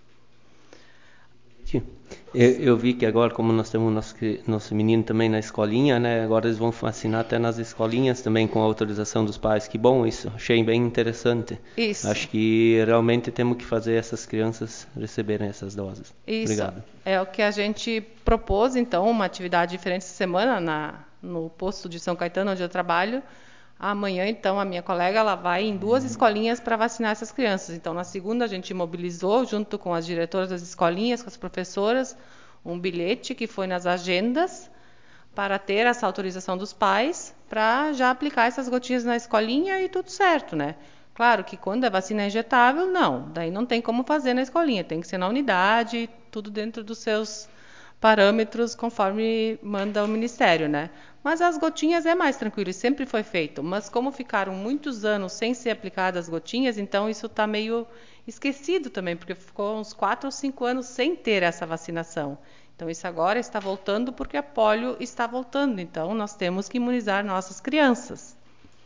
Eu vi que agora, como nós temos nosso menino também na escolinha, né? Agora eles vão vacinar até nas escolinhas também com a autorização dos pais. Que bom isso, achei bem interessante. Isso. Acho que realmente temos que fazer essas crianças receberem essas doses. Isso. Obrigado. É o que a gente propôs, então, uma atividade diferente essa semana no posto de São Caetano, onde eu trabalho. Amanhã, então, a minha colega ela vai em 2 escolinhas para vacinar essas crianças. Então, na segunda, a gente mobilizou, junto com as diretoras das escolinhas, com as professoras, um bilhete que foi nas agendas para ter essa autorização dos pais para já aplicar essas gotinhas na escolinha e tudo certo, né? Claro que quando a vacina é injetável, não. Daí não tem como fazer na escolinha, tem que ser na unidade, tudo dentro dos seus parâmetros, conforme manda o Ministério, né? Mas as gotinhas é mais tranquilo, sempre foi feito. Mas como ficaram muitos anos sem ser aplicadas as gotinhas, então isso está meio esquecido também, porque ficou uns 4 ou 5 anos sem ter essa vacinação. Então isso agora está voltando porque a polio está voltando. Então nós temos que imunizar nossas crianças.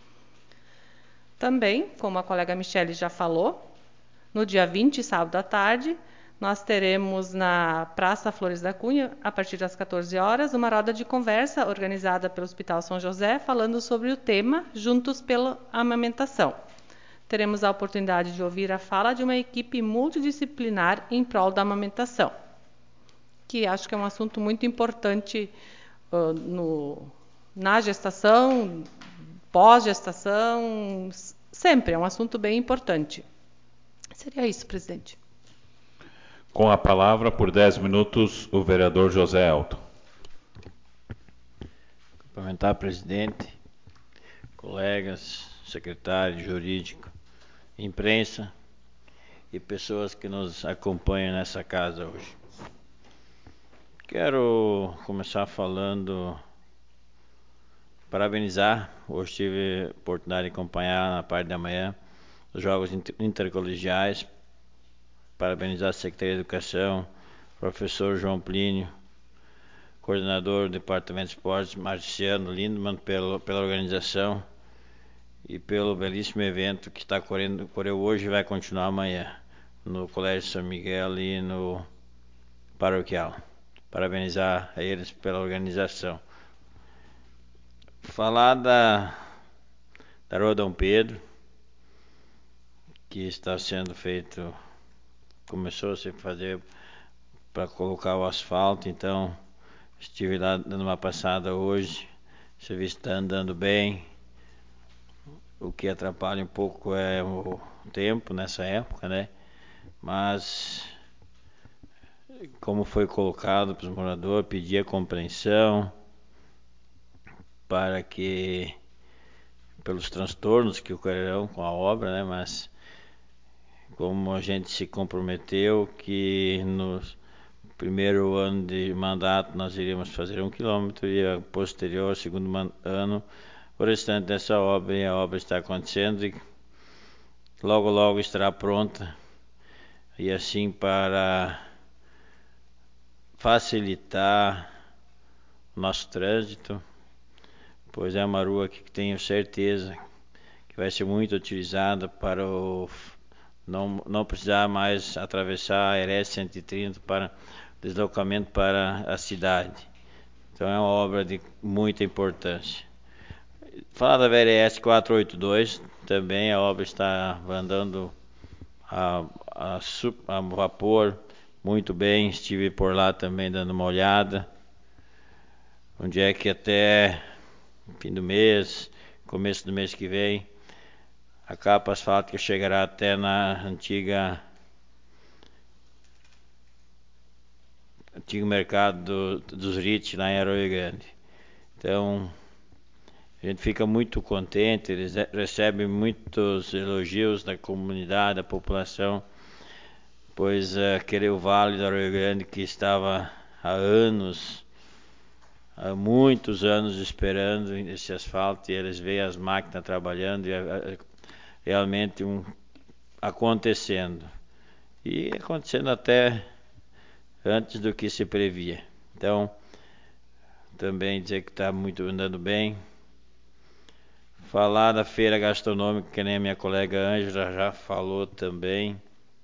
Também, como a colega Michele já falou, no dia 20, sábado à tarde, nós teremos na Praça Flores da Cunha, a partir das 14 horas, uma roda de conversa organizada pelo Hospital São José, falando sobre o tema Juntos pela Amamentação. Teremos a oportunidade de ouvir a fala de uma equipe multidisciplinar em prol da amamentação, que acho que é um assunto muito importante na gestação, pós-gestação, sempre é um assunto bem importante. Seria isso, presidente. Com a palavra, por 10 minutos, o vereador José Elton. Cumprimentar, presidente, colegas, secretário jurídico, imprensa e pessoas que nos acompanham nessa casa hoje. Quero começar falando, parabenizar. Hoje tive a oportunidade de acompanhar na parte da manhã os Jogos Intercolegiais. Parabenizar a Secretaria de Educação, professor João Plínio, coordenador do Departamento de Esportes, Marciano Lindman, pela organização e pelo belíssimo evento que está ocorreu hoje e vai continuar amanhã, no Colégio São Miguel e no Paroquial. Parabenizar a eles pela organização. Falar da Rua Dom Pedro, que está sendo feito... Começou a se fazer para colocar o asfalto, então estive lá dando uma passada hoje, o serviço está andando bem. O que atrapalha um pouco é o tempo nessa época, né? Mas, como foi colocado para os moradores, pedir a compreensão para que, pelos transtornos que ocorrerão com a obra, né? Mas como a gente se comprometeu que no primeiro ano de mandato nós iríamos fazer 1 quilômetro e a posterior, segundo ano, o restante dessa obra, e a obra está acontecendo e logo logo estará pronta, e assim para facilitar o nosso trânsito, pois é uma rua que tenho certeza que vai ser muito utilizada para não precisar mais atravessar a RS 130 para deslocamento para a cidade. Então é uma obra de muita importância. Falar da VRS 482, também a obra está andando a vapor muito bem, estive por lá também dando uma olhada, onde é que até fim do mês, começo do mês que vem, a capa asfáltica chegará até na antigo mercado dos RIT lá em Arroio Grande. Então a gente fica muito contente, eles recebem muitos elogios da comunidade, da população, pois aquele Vale do Arroio Grande que estava há muitos anos esperando esse asfalto, e eles veem as máquinas trabalhando e realmente acontecendo. E acontecendo até antes do que se previa. Então, também dizer que está andando bem. Falar da feira gastronômica, que nem a minha colega Ângela já falou também.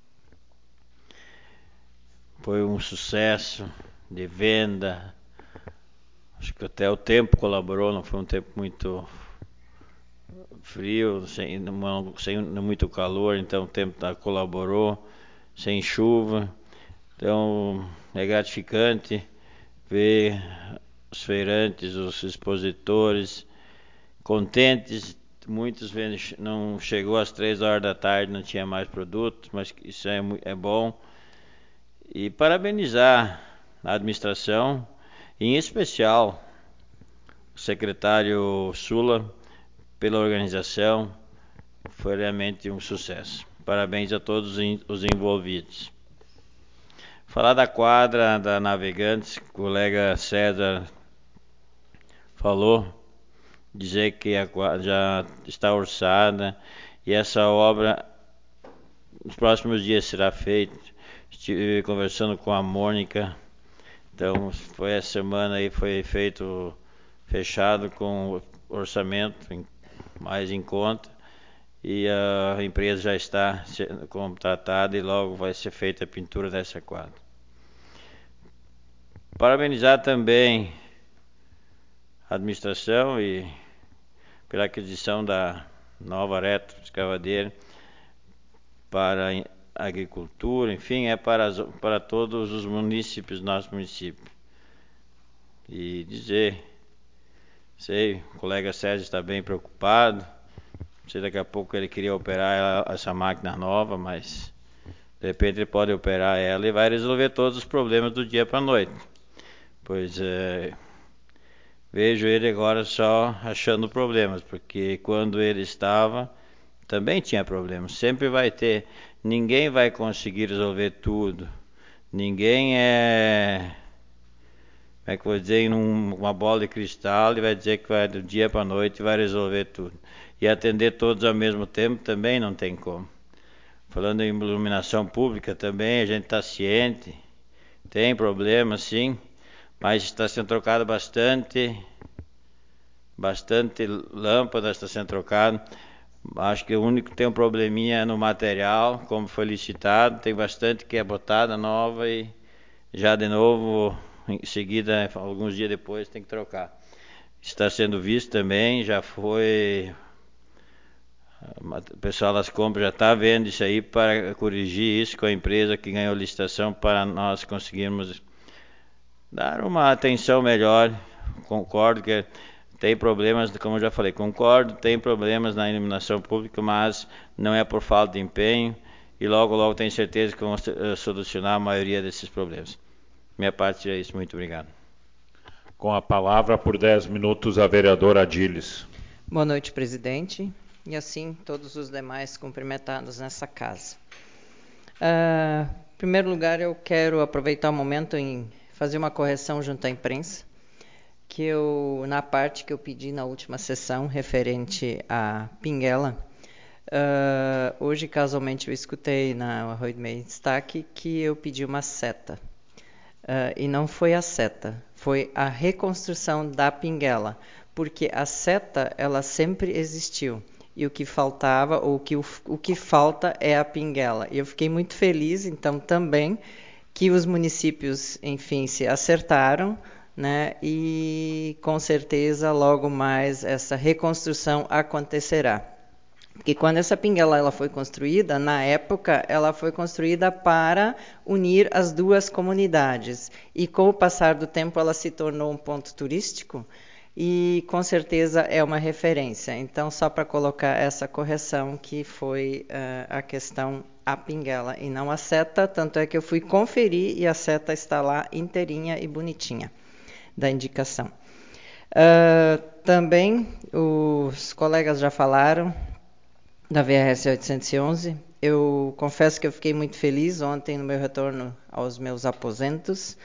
Foi um sucesso de venda. Acho que até o tempo colaborou, não foi um tempo muito frio, sem muito calor, então o tempo colaborou, sem chuva. Então é gratificante ver os feirantes, os expositores contentes. Muitos não chegou às 3 horas da tarde, não tinha mais produtos, mas isso é bom. E parabenizar a administração, em especial o secretário Sula, pela organização. Foi realmente um sucesso. Parabéns a todos os envolvidos. Falar da quadra da Navegantes, o colega César falou, dizer que a quadra já está orçada e essa obra nos próximos dias será feita. Estive conversando com a Mônica, então foi essa semana aí, foi fechado com orçamento mais em conta, e a empresa já está sendo contratada e logo vai ser feita a pintura dessa quadra. Parabenizar também a administração e pela aquisição da nova retroescavadeira para a agricultura, enfim, é para todos os munícipes do nosso município. E dizer, sei, o colega Sérgio está bem preocupado, não sei, daqui a pouco ele queria operar essa máquina nova, mas de repente ele pode operar ela e vai resolver todos os problemas do dia para a noite. Pois vejo ele agora só achando problemas, porque quando ele estava também tinha problemas. Sempre vai ter, ninguém vai conseguir resolver tudo. Ninguém como é que eu vou dizer, uma bola de cristal e vai dizer que vai do dia para a noite vai resolver tudo. E atender todos ao mesmo tempo também não tem como. Falando em iluminação pública também, a gente está ciente, tem problema sim, mas está sendo trocado bastante lâmpada está sendo trocado. Acho que o único que tem um probleminha é no material, como foi licitado, tem bastante que é botada nova e já de novo, em seguida, alguns dias depois, tem que trocar. Está sendo visto também, já foi, o pessoal das compras já está vendo isso aí para corrigir isso com a empresa que ganhou a licitação para nós conseguirmos dar uma atenção melhor. Concordo que tem problemas, como eu já falei, tem problemas na iluminação pública, mas não é por falta de empenho e logo tenho certeza que vão solucionar a maioria desses problemas. Minha parte é isso, muito obrigado. Com a palavra por 10 minutos a vereadora Adiles. Boa noite, presidente, e assim todos os demais cumprimentados nessa casa. Em primeiro lugar, eu quero aproveitar o momento em fazer uma correção junto à imprensa, que na parte que eu pedi na última sessão, referente à Pinguela, hoje casualmente eu escutei na Arroio do Meio Destaque que eu pedi uma seta. E não foi a seta, foi a reconstrução da Pinguela, porque a seta ela sempre existiu e o que faltava, ou o que falta é a Pinguela. E eu fiquei muito feliz, então, também que os municípios, enfim, se acertaram, né? E com certeza logo mais essa reconstrução acontecerá. Porque quando essa pinguela ela foi construída, na época, ela foi construída para unir as duas comunidades. E com o passar do tempo, ela se tornou um ponto turístico e, com certeza, é uma referência. Então, só para colocar essa correção, que foi a questão a pinguela e não a seta, tanto é que eu fui conferir e a seta está lá inteirinha e bonitinha, da indicação. Também, os colegas já falaram da VRS 811. Eu confesso que eu fiquei muito feliz ontem no meu retorno aos meus aposentos,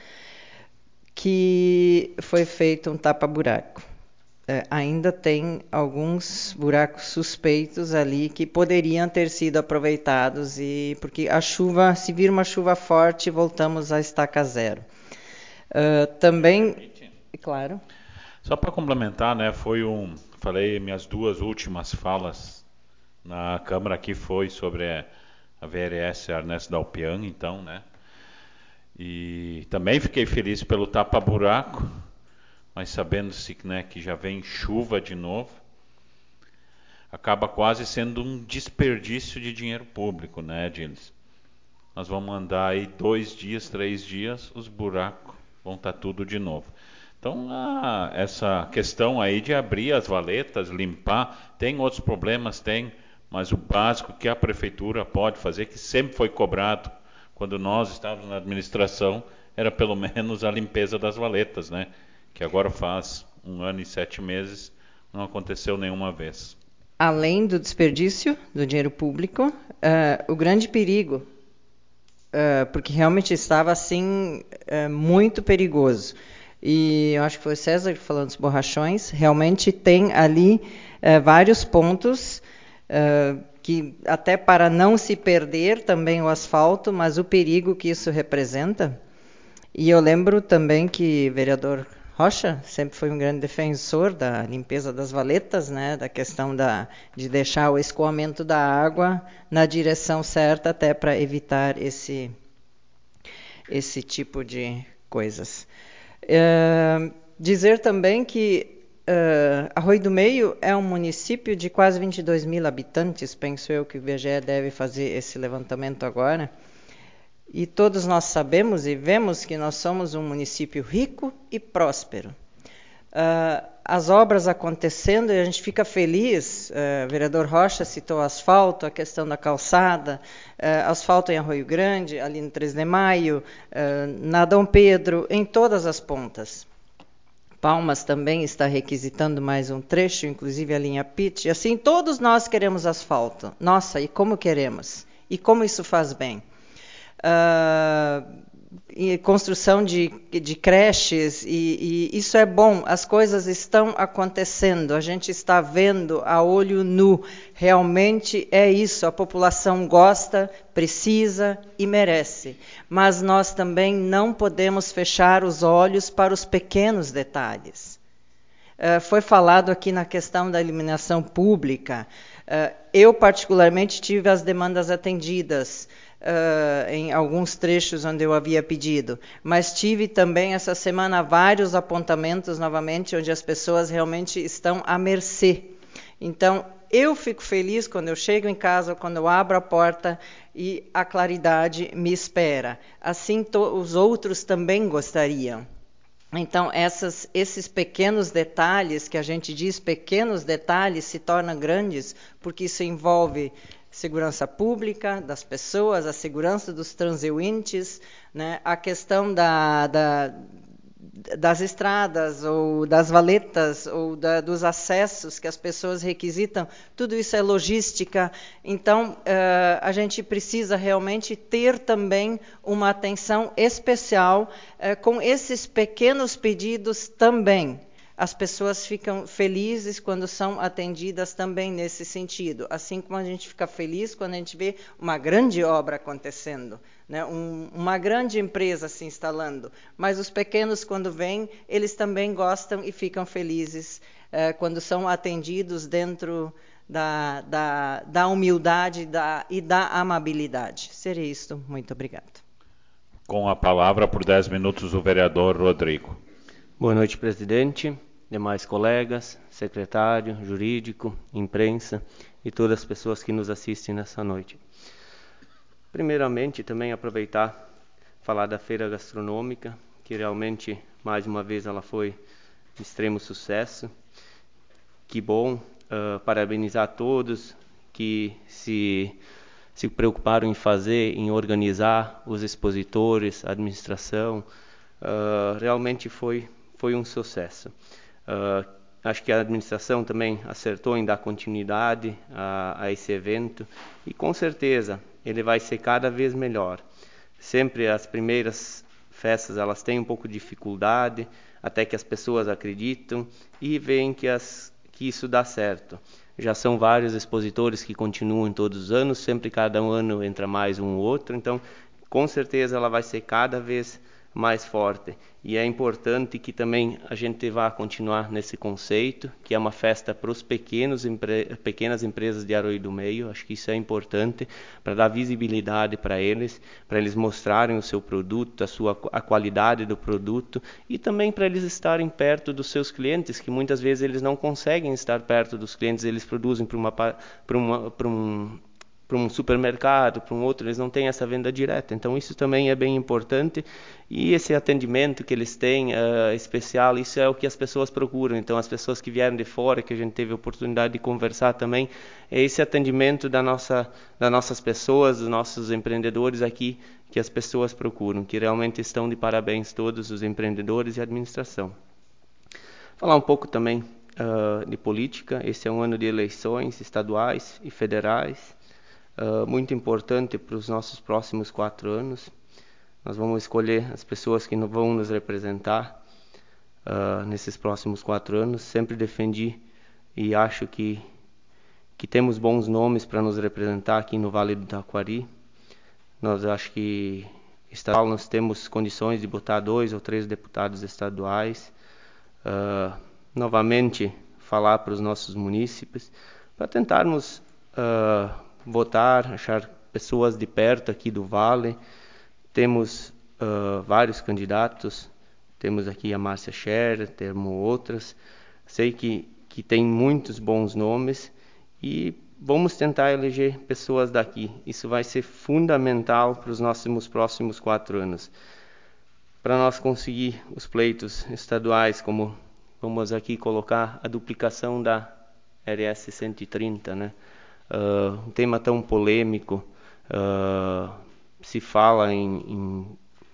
que foi feito um tapa-buraco. Ainda tem alguns buracos suspeitos ali que poderiam ter sido aproveitados, e porque a chuva, se vir uma chuva forte, voltamos à estaca zero. Também, claro. Só para complementar, né, falei minhas duas últimas falas na Câmara aqui foi sobre a VRS Ernesto Dalpian, então, né? E também fiquei feliz pelo tapa-buraco, mas sabendo-se, né, que já vem chuva de novo, acaba quase sendo um desperdício de dinheiro público, né, Diles? Nós vamos andar aí 2 dias, 3 dias, os buracos vão estar tudo de novo. Então, essa questão aí de abrir as valetas, limpar, tem outros problemas, tem, mas o básico que a prefeitura pode fazer, que sempre foi cobrado quando nós estávamos na administração, era pelo menos a limpeza das valetas, né? Que agora faz 1 ano e 7 meses, não aconteceu nenhuma vez. Além do desperdício do dinheiro público, o grande perigo, porque realmente estava assim muito perigoso. E eu acho que foi o César que falou dos borrachões, realmente tem ali vários pontos que até para não se perder também o asfalto, mas o perigo que isso representa. E eu lembro também que o vereador Rocha sempre foi um grande defensor da limpeza das valetas, né, da questão de deixar o escoamento da água na direção certa, até para evitar esse tipo de coisas. Dizer também que Arroio do Meio é um município de quase 22 mil habitantes, penso eu que o IBGE deve fazer esse levantamento agora, e todos nós sabemos e vemos que nós somos um município rico e próspero. As obras acontecendo e a gente fica feliz, o vereador Rocha citou o asfalto, a questão da calçada, asfalto em Arroio Grande, ali no 3 de Maio, na Dom Pedro, em todas as pontas. Palmas também está requisitando mais um trecho, inclusive a linha PIT. Assim, todos nós queremos asfalto. Nossa, e como queremos? E como isso faz bem? E construção de creches, e isso é bom, as coisas estão acontecendo, a gente está vendo a olho nu, realmente é isso, a população gosta, precisa e merece, mas nós também não podemos fechar os olhos para os pequenos detalhes. Foi falado aqui na questão da iluminação pública, eu particularmente tive as demandas atendidas, em alguns trechos onde eu havia pedido, mas tive também essa semana vários apontamentos novamente onde as pessoas realmente estão à mercê. Então, eu fico feliz quando eu chego em casa, quando eu abro a porta e a claridade me espera. Assim, os outros também gostariam. Então, esses pequenos detalhes, que a gente diz pequenos detalhes, se tornam grandes, porque isso envolve segurança pública das pessoas, a segurança dos transeuntes, né? A questão das estradas ou das valetas ou dos acessos que as pessoas requisitam, tudo isso é logística. Então, a gente precisa realmente ter também uma atenção especial com esses pequenos pedidos também. As pessoas ficam felizes quando são atendidas também nesse sentido, assim como a gente fica feliz quando a gente vê uma grande obra acontecendo, né? Uma grande empresa se instalando, mas os pequenos, quando vêm, eles também gostam e ficam felizes quando são atendidos dentro da humildade e da amabilidade. Seria isto. Muito obrigada. Com a palavra, por 10 minutos, o vereador Rodrigo. Boa noite, presidente, demais colegas, secretário, jurídico, imprensa e todas as pessoas que nos assistem nessa noite. Primeiramente, também aproveitar falar da feira gastronômica, que realmente, mais uma vez, ela foi de extremo sucesso. Que bom, parabenizar a todos que se preocuparam em fazer, em organizar os expositores, a administração. Realmente foi um sucesso. Acho que a administração também acertou em dar continuidade a esse evento e com certeza ele vai ser cada vez melhor. Sempre as primeiras festas elas têm um pouco de dificuldade, até que as pessoas acreditam e veem que isso dá certo. Já são vários expositores que continuam todos os anos, sempre cada ano entra mais um ou outro, então com certeza ela vai ser cada vez mais forte. E é importante que também a gente vá continuar nesse conceito, que é uma festa para os pequenas empresas de Aroí do Meio. Acho que isso é importante para dar visibilidade para eles mostrarem o seu produto, a qualidade do produto e também para eles estarem perto dos seus clientes, que muitas vezes eles não conseguem estar perto dos clientes, eles produzem para um supermercado, para um outro, eles não têm essa venda direta. Então isso também é bem importante e esse atendimento que eles têm especial, isso é o que as pessoas procuram. Então as pessoas que vieram de fora, que a gente teve a oportunidade de conversar também, é esse atendimento das nossas pessoas, dos nossos empreendedores aqui, que as pessoas procuram, que realmente estão de parabéns todos os empreendedores e a administração. Falar um pouco também de política. Esse é um ano de eleições estaduais e federais. Muito importante para os nossos próximos 4 anos. Nós vamos escolher as pessoas que vão nos representar nesses próximos 4 anos. Sempre defendi e acho que temos bons nomes para nos representar aqui no Vale do Taquari. Nós acho que estadual nós temos condições de botar 2 ou 3 deputados estaduais. Novamente falar para os nossos munícipes para tentarmos votar, achar pessoas de perto aqui do Vale. Temos vários candidatos, temos aqui a Márcia Scherer, temos outras. Sei que tem muitos bons nomes e vamos tentar eleger pessoas daqui. Isso vai ser fundamental para os nossos próximos 4 anos. Para nós conseguir os pleitos estaduais, como vamos aqui colocar a duplicação da RS 130, né? Um tema tão polêmico, se fala em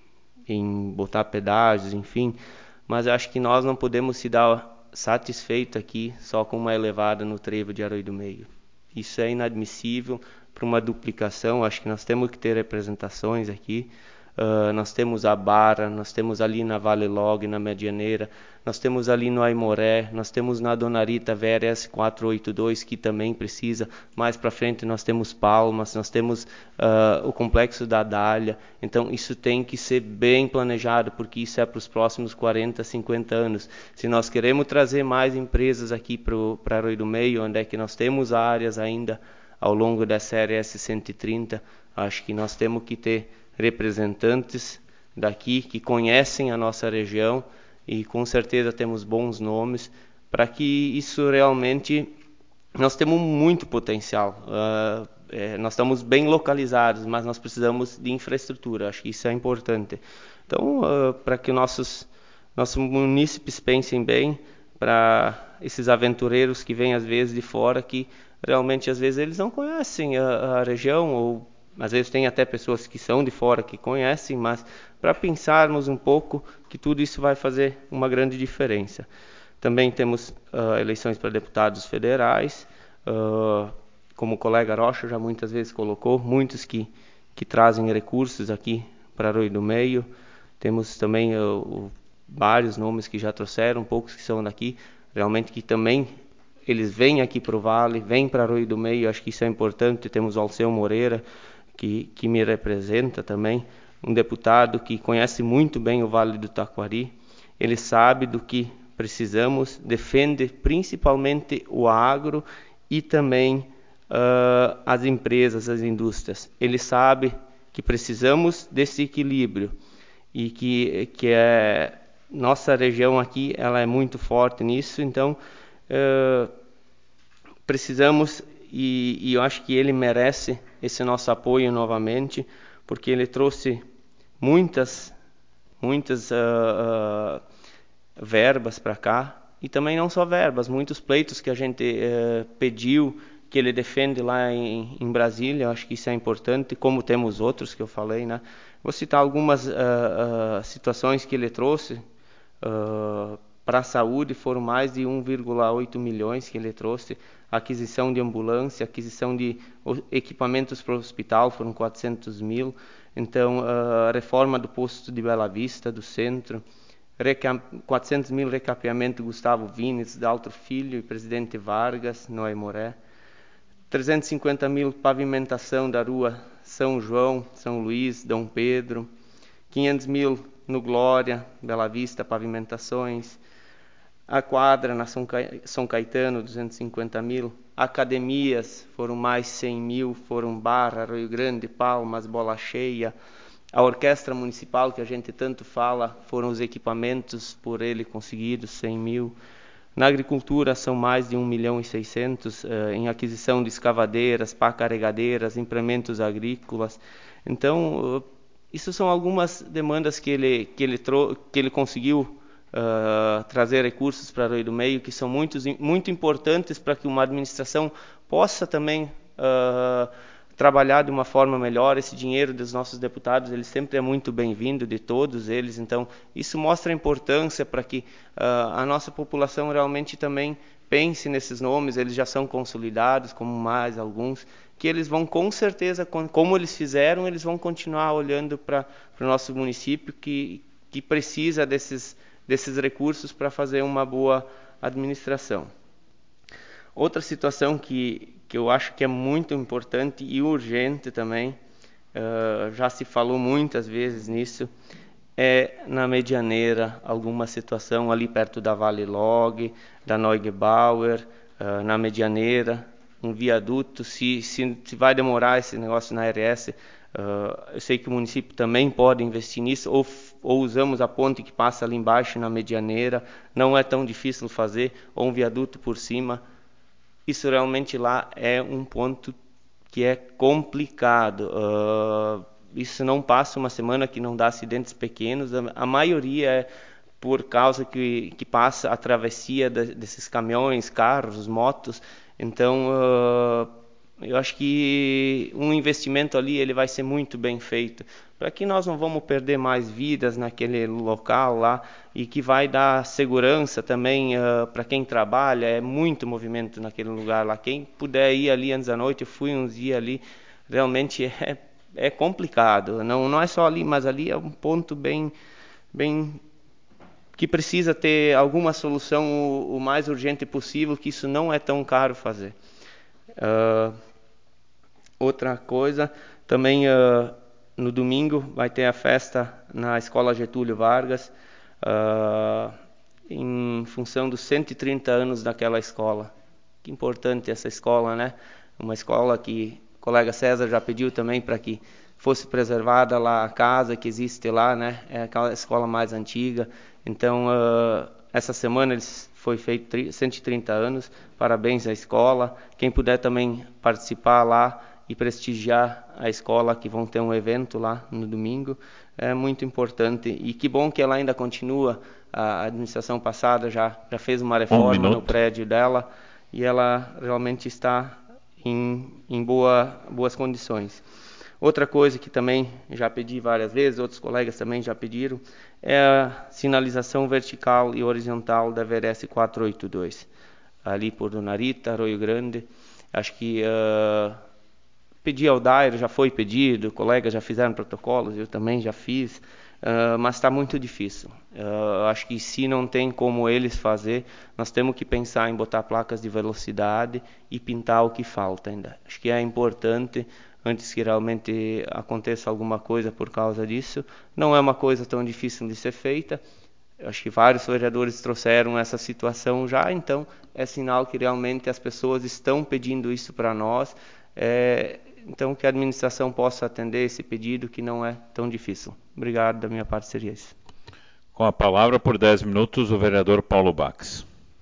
botar pedágios, enfim, mas acho que nós não podemos se dar satisfeito aqui só com uma elevada no trevo de Aroí do Meio. Isso é inadmissível para uma duplicação. Acho que nós temos que ter representações aqui. Nós temos a Barra, nós temos ali na Vale Log, na Medianeira, nós temos ali no Aimoré, nós temos na Dona Rita VRS 482, que também precisa. Mais para frente nós temos Palmas, nós temos o Complexo da Dália. Então isso tem que ser bem planejado, porque isso é para os próximos 40, 50 anos. Se nós queremos trazer mais empresas aqui para Aroí do Meio, onde é que nós temos áreas ainda ao longo dessa RS 130, acho que nós temos que ter representantes daqui que conhecem a nossa região e com certeza temos bons nomes para que isso realmente... Nós temos muito potencial, nós estamos bem localizados, mas nós precisamos de infraestrutura, acho que isso é importante. Então, para que nossos munícipes pensem bem, para esses aventureiros que vêm às vezes de fora, que realmente às vezes eles não conhecem a região, ou às vezes tem até pessoas que são de fora que conhecem, mas para pensarmos um pouco que tudo isso vai fazer uma grande diferença. Também temos eleições para deputados federais, como o colega Rocha já muitas vezes colocou, muitos que trazem recursos aqui para Aroí do Meio. Temos também vários nomes que já trouxeram, poucos que são daqui, realmente que também eles vêm aqui para o Vale, vêm para Aroí do Meio, acho que isso é importante. Temos o Alceu Moreira, que me representa também, um deputado que conhece muito bem o Vale do Taquari. Ele sabe do que precisamos, defende principalmente o agro e também as empresas, as indústrias. Ele sabe que precisamos desse equilíbrio e que nossa região aqui ela é muito forte nisso, então precisamos, e eu acho que ele merece esse nosso apoio novamente, porque ele trouxe muitas verbas para cá, e também não só verbas, muitos pleitos que a gente pediu, que ele defende lá em Brasília. Eu acho que isso é importante, como temos outros que eu falei, né? Vou citar algumas situações que ele trouxe. Para a saúde foram mais de 1,8 milhões que ele trouxe, aquisição de ambulância, aquisição de equipamentos para o hospital foram 400 mil, então a reforma do posto de Bela Vista, do centro, 400 mil recapeamento Gustavo Vines, Daltro Filho e Presidente Vargas, no Aimoré, 350 mil pavimentação da rua São João, São Luís, Dom Pedro, 500 mil no Glória, Bela Vista, pavimentações, a quadra na São Caetano, 250 mil, academias foram mais 100 mil, foram Barra, Rio Grande, Palmas, Bola Cheia, a orquestra municipal que a gente tanto fala, foram os equipamentos por ele conseguidos, 100 mil, na agricultura são mais de 1.600.000 em aquisição de escavadeiras, pá carregadeiras, implementos agrícolas. Então, isso são algumas demandas que ele conseguiu trazer recursos para Arroio do Meio, que são muito importantes para que uma administração possa também trabalhar de uma forma melhor. Esse dinheiro dos nossos deputados, ele sempre é muito bem-vindo, de todos eles. Então, isso mostra a importância para que a nossa população realmente também pense nesses nomes. Eles já são consolidados, como mais alguns, que eles vão, com certeza, como eles fizeram, eles vão continuar olhando para o nosso município, que precisa desses recursos para fazer uma boa administração. Outra situação que eu acho que é muito importante e urgente também, já se falou muitas vezes nisso, é na Medianeira, alguma situação ali perto da Vale Log, da Neugebauer, na Medianeira, um viaduto. Se vai demorar esse negócio na RS, eu sei que o município também pode investir nisso, ou usamos a ponte que passa ali embaixo na Medianeira, não é tão difícil fazer, ou um viaduto por cima. Isso realmente lá é um ponto que é complicado. Isso não passa uma semana que não dá acidentes pequenos, a maioria é por causa que passa a travessia desses caminhões, carros, motos. Então, eu acho que um investimento ali ele vai ser muito bem feito, para que nós não vamos perder mais vidas naquele local lá, e que vai dar segurança também para quem trabalha. É muito movimento naquele lugar lá. Quem puder ir ali antes da noite, eu fui uns dias ali, realmente é complicado. Não é só ali, mas ali é um ponto bem que precisa ter alguma solução o mais urgente possível, que isso não é tão caro fazer. Outra coisa, também no domingo vai ter a festa na Escola Getúlio Vargas, em função dos 130 anos daquela escola. Que importante essa escola, né? Uma escola que o colega César já pediu também para que fosse preservada lá a casa que existe lá, né? É aquela escola mais antiga. Então, essa semana foi feito 130 anos. Parabéns à escola. Quem puder também participar lá e prestigiar a escola, que vão ter um evento lá no domingo, é muito importante. E que bom que ela ainda continua. A administração passada já fez uma reforma no prédio dela, e ela realmente está em boas condições. Outra coisa que também já pedi várias vezes, outros colegas também já pediram, é a sinalização vertical e horizontal da VRS 482, ali por Dona Rita, Arroio Grande. Acho que pedi ao Dairo, já foi pedido, colegas já fizeram protocolos, eu também já fiz, mas está muito difícil. Acho que se não tem como eles fazer, nós temos que pensar em botar placas de velocidade e pintar o que falta ainda. Acho que é importante, antes que realmente aconteça alguma coisa por causa disso. Não é uma coisa tão difícil de ser feita. Acho que vários vereadores trouxeram essa situação já, então é sinal que realmente as pessoas estão pedindo isso para nós. Então, que a administração possa atender esse pedido, que não é tão difícil. Obrigado, da minha parte seria isso. Com a palavra, por 10 minutos, o vereador Paulo Bax.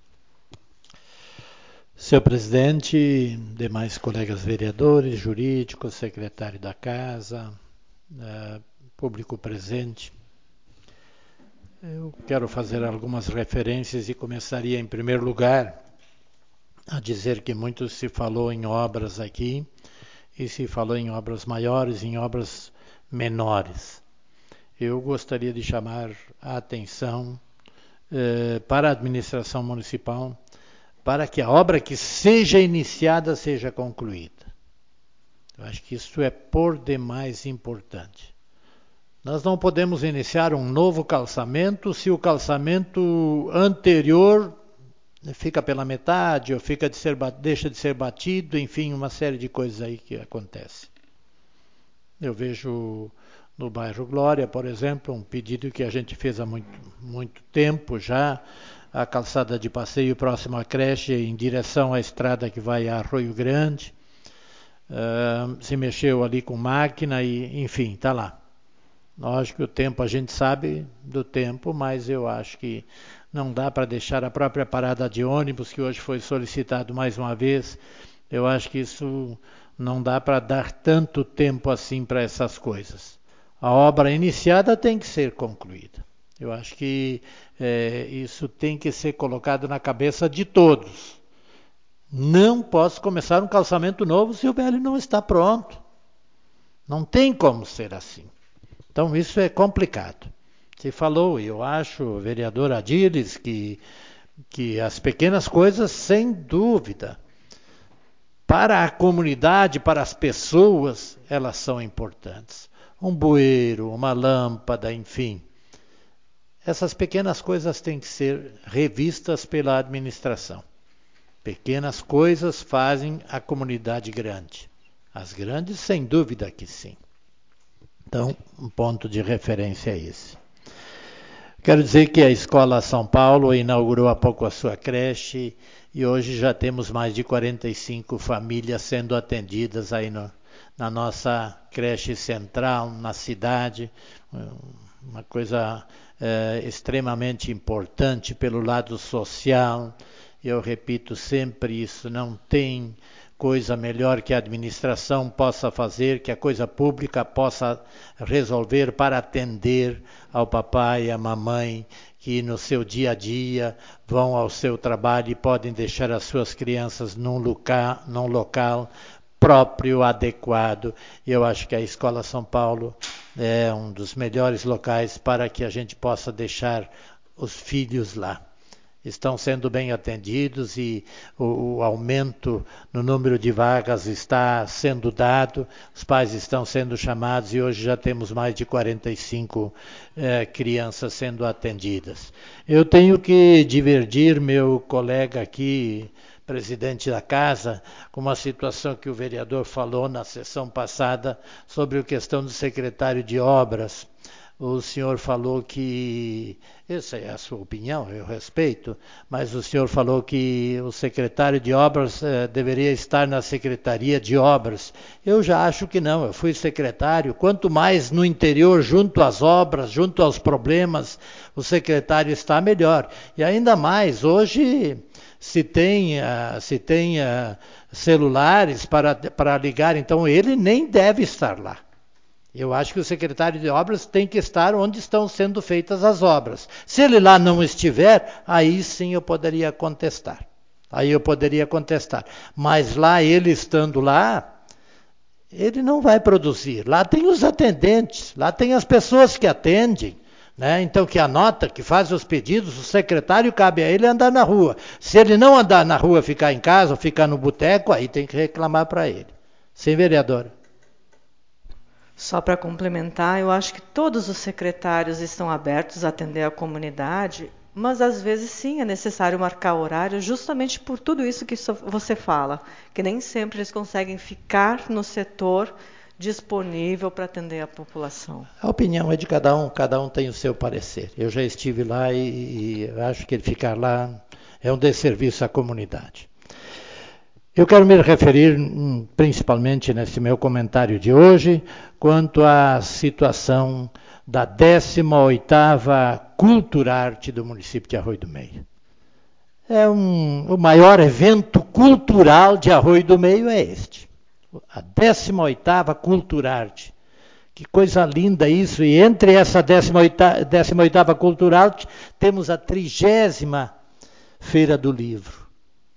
Senhor presidente, demais colegas vereadores, jurídicos, secretário da Casa, público presente, eu quero fazer algumas referências e começaria, em primeiro lugar, a dizer que muito se falou em obras aqui, e se falou em obras maiores, em obras menores. Eu gostaria de chamar a atenção para a administração municipal, para que a obra que seja iniciada seja concluída. Eu acho que isso é por demais importante. Nós não podemos iniciar um novo calçamento se o calçamento anterior fica pela metade ou deixa de ser batido, enfim, uma série de coisas aí que acontecem. Eu vejo no bairro Glória, por exemplo, um pedido que a gente fez há muito tempo já, a calçada de passeio próxima à creche em direção à estrada que vai a Arroio Grande. Se mexeu ali com máquina e, enfim, está lá. Lógico que o tempo, a gente sabe do tempo, mas eu acho que não dá para deixar a própria parada de ônibus, que hoje foi solicitado mais uma vez. Eu acho que isso não dá para dar tanto tempo assim para essas coisas. A obra iniciada tem que ser concluída. Eu acho que isso tem que ser colocado na cabeça de todos. Não posso começar um calçamento novo se o velho não está pronto. Não tem como ser assim. Então isso é complicado. Se falou, eu acho, vereador Adiles, que as pequenas coisas, sem dúvida, para a comunidade, para as pessoas, elas são importantes. Um bueiro, uma lâmpada, enfim. Essas pequenas coisas têm que ser revistas pela administração. Pequenas coisas fazem a comunidade grande. As grandes, sem dúvida que sim. Então, um ponto de referência é esse. Quero dizer que a Escola São Paulo inaugurou há pouco a sua creche e hoje já temos mais de 45 famílias sendo atendidas aí na nossa creche central, na cidade. Uma coisa extremamente importante pelo lado social. Eu repito sempre isso, não tem coisa melhor que a administração possa fazer, que a coisa pública possa resolver para atender ao papai e à mamãe que no seu dia a dia vão ao seu trabalho e podem deixar as suas crianças num local próprio, adequado. Eu acho que a Escola São Paulo é um dos melhores locais para que a gente possa deixar os filhos lá. Estão sendo bem atendidos e o aumento no número de vagas está sendo dado, os pais estão sendo chamados e hoje já temos mais de 45 crianças sendo atendidas. Eu tenho que divergir meu colega aqui, presidente da Casa, com uma situação que o vereador falou na sessão passada sobre a questão do secretário de Obras. O senhor falou que, essa é a sua opinião, eu respeito, mas o senhor falou que o secretário de Obras deveria estar na Secretaria de Obras. Eu já acho que não, eu fui secretário, quanto mais no interior, junto às obras, junto aos problemas, o secretário está melhor. E ainda mais, hoje se tem celulares para ligar, então ele nem deve estar lá. Eu acho que o secretário de obras tem que estar onde estão sendo feitas as obras. Se ele lá não estiver, aí sim eu poderia contestar. Mas lá, ele estando lá, ele não vai produzir. Lá tem os atendentes, lá tem as pessoas que atendem. Né? Então, que anota, que faz os pedidos, o secretário cabe a ele andar na rua. Se ele não andar na rua, ficar em casa, ou ficar no boteco, aí tem que reclamar para ele. Sim, vereadora. Só para complementar, eu acho que todos os secretários estão abertos a atender a comunidade, mas às vezes sim é necessário marcar horário justamente por tudo isso que você fala, que nem sempre eles conseguem ficar no setor disponível para atender a população. A opinião é de cada um tem o seu parecer. Eu já estive lá e acho que ele ficar lá é um desserviço à comunidade. Eu quero me referir principalmente nesse meu comentário de hoje quanto à situação da 18ª Culturarte do município de Arroio do Meio. O maior evento cultural de Arroio do Meio é este, a 18ª Culturarte. Que coisa linda isso! E entre essa 18ª Culturarte temos a 30ª Feira do Livro.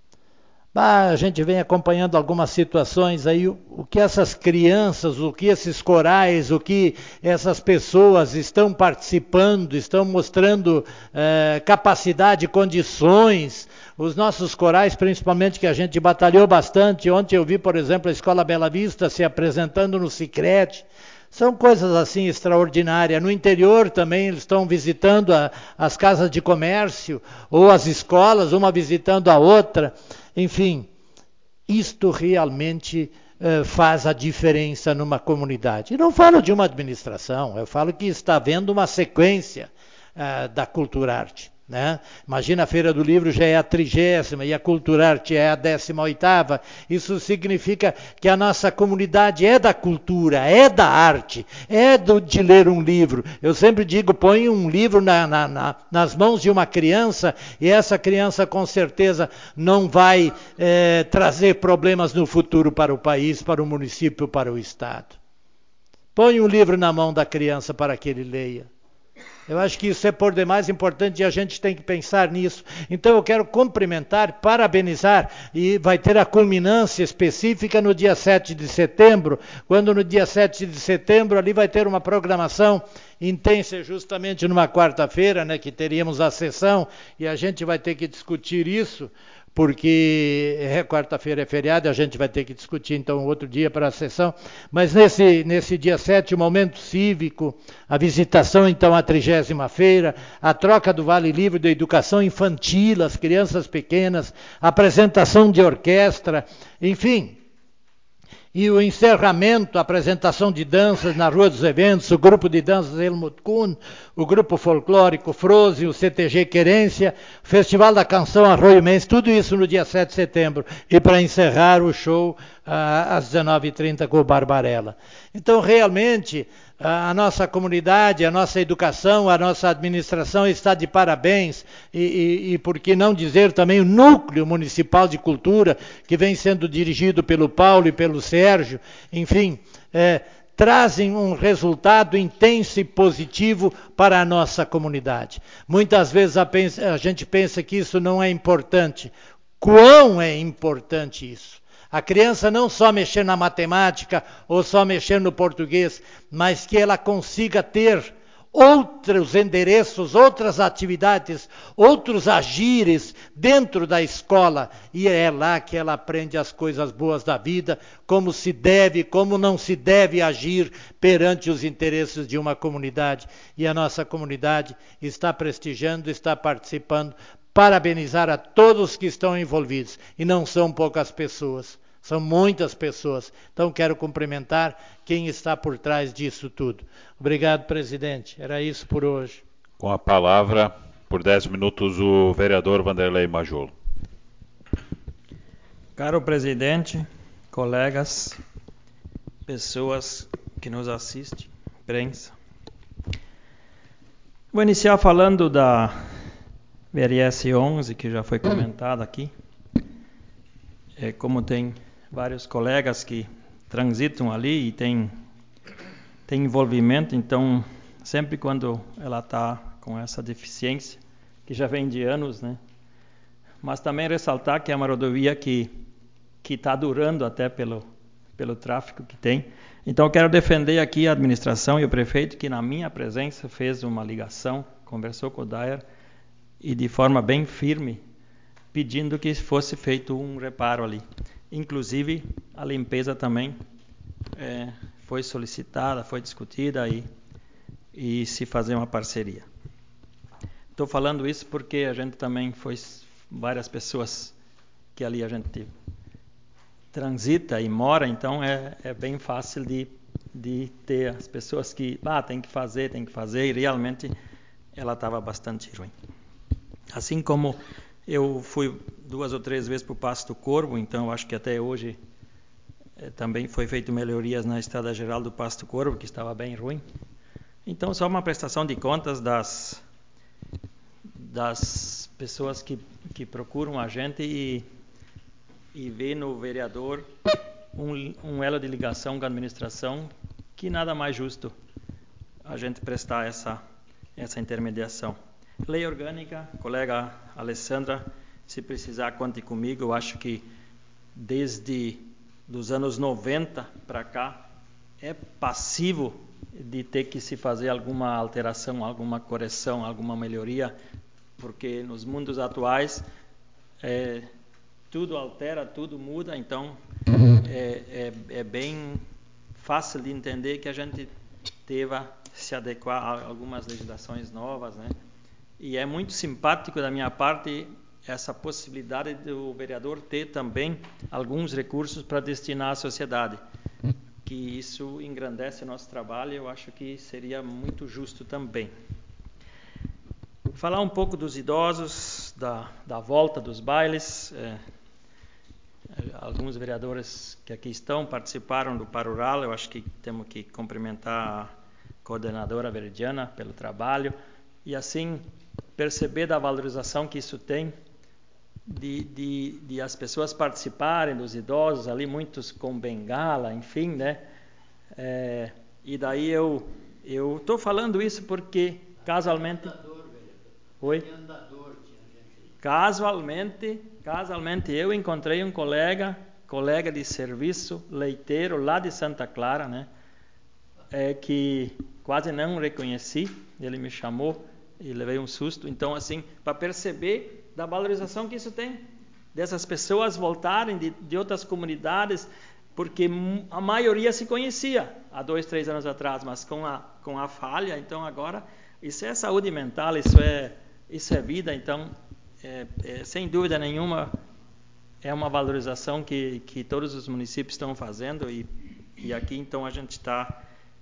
A gente vem acompanhando algumas situações aí, o que essas crianças, o que esses corais, o que essas pessoas estão participando, estão mostrando capacidade, condições. Os nossos corais, principalmente, que a gente batalhou bastante. Ontem eu vi, por exemplo, a Escola Bela Vista se apresentando no Sicredi. São coisas assim extraordinárias. No interior também eles estão visitando as casas de comércio ou as escolas, uma visitando a outra. Enfim, isto realmente faz a diferença numa comunidade. E não falo de uma administração, eu falo que está havendo uma sequência da Culturarte. Né? Imagina, a Feira do Livro já é a 30ª e a Culturarte é a 18ª. Isso significa que a nossa comunidade é da cultura, é da arte, de ler um livro. Eu sempre digo, põe um livro nas mãos de uma criança e essa criança com certeza não vai trazer problemas no futuro para o país, para o município, para o estado. Põe um livro na mão da criança para que ele leia. Eu acho que isso é por demais importante e a gente tem que pensar nisso. Então eu quero cumprimentar, parabenizar, e vai ter a culminância específica no dia 7 de setembro, quando no dia 7 de setembro ali vai ter uma programação intensa, justamente numa quarta-feira, né, que teríamos a sessão, e a gente vai ter que discutir isso, porque quarta-feira é feriado, a gente vai ter que discutir então outro dia para a sessão, mas nesse dia 7, o momento cívico, a visitação então à 30ª feira, a troca do Vale Livre da Educação Infantil, as crianças pequenas, a apresentação de orquestra, enfim. E o encerramento, a apresentação de danças na Rua dos Eventos, o grupo de danças Helmut Kuhn, o grupo folclórico Froze, o CTG Querência, o Festival da Canção Arroio Mendes, tudo isso no dia 7 de setembro. E para encerrar o show às 19h30 com o Barbarella. Então, realmente, a nossa comunidade, a nossa educação, a nossa administração está de parabéns e por que não dizer também o Núcleo Municipal de Cultura, que vem sendo dirigido pelo Paulo e pelo Sérgio, enfim, trazem um resultado intenso e positivo para a nossa comunidade. Muitas vezes a gente pensa que isso não é importante. Quão é importante isso? A criança não só mexer na matemática ou só mexer no português, mas que ela consiga ter outros endereços, outras atividades, outros agires dentro da escola. E é lá que ela aprende as coisas boas da vida, como se deve, como não se deve agir perante os interesses de uma comunidade. E a nossa comunidade está prestigiando, está participando. Parabenizar a todos que estão envolvidos, e não são poucas pessoas, são muitas pessoas. Então quero cumprimentar quem está por trás disso tudo. Obrigado, presidente. Era isso por hoje. Com a palavra, por 10 minutos, o vereador Vanderlei Majolo. Caro presidente, colegas, pessoas que nos assistem, imprensa. Vou iniciar falando da VRS 11, que já foi comentado aqui. Como tem vários colegas que transitam ali e tem envolvimento, então sempre quando ela está com essa deficiência, que já vem de anos, né? Mas também ressaltar que é uma rodovia que está durando até pelo tráfego que tem. Então eu quero defender aqui a administração e o prefeito, que na minha presença fez uma ligação, conversou com o Dayer, e de forma bem firme, pedindo que fosse feito um reparo ali. Inclusive, a limpeza também foi solicitada, foi discutida e se fazer uma parceria. Estou falando isso porque a gente também foi várias pessoas que ali a gente transita e mora, então é bem fácil de ter as pessoas que tem que fazer, e realmente ela estava bastante ruim. Assim como Eu fui 2 ou 3 vezes para o Passo do Corvo, então acho que até hoje também foi feito melhorias na Estrada Geral do Passo do Corvo, que estava bem ruim. Então, só uma prestação de contas das pessoas que procuram a gente e vê no vereador um elo de ligação com a administração, que nada mais justo a gente prestar essa intermediação. Lei orgânica, colega Alessandra, se precisar, conte comigo. Eu acho que desde dos anos 90 para cá é passivo de ter que se fazer alguma alteração, alguma correção, alguma melhoria, porque nos mundos atuais tudo altera, tudo muda, então é bem fácil de entender que a gente deva se adequar a algumas legislações novas, né? E é muito simpático da minha parte essa possibilidade do vereador ter também alguns recursos para destinar à sociedade, que isso engrandece o nosso trabalho, eu acho que seria muito justo também. Falar um pouco dos idosos, da volta dos bailes. Alguns vereadores que aqui estão participaram do Parural. Eu acho que temos que cumprimentar a coordenadora Veridiana pelo trabalho e assim perceber da valorização que isso tem de as pessoas participarem, dos idosos ali, muitos com bengala, enfim, né? E daí eu estou falando isso porque casualmente... Oi? Casualmente eu encontrei um colega de serviço, leiteiro, lá de Santa Clara, né? Que quase não reconheci, ele me chamou e levei um susto. Então, assim, para perceber da valorização que isso tem, dessas pessoas voltarem de outras comunidades, porque a maioria se conhecia há 2, 3 anos atrás, mas com a falha, então agora, isso é saúde mental, isso é vida, então, sem dúvida nenhuma, é uma valorização que todos os municípios estão fazendo e aqui, então, a gente está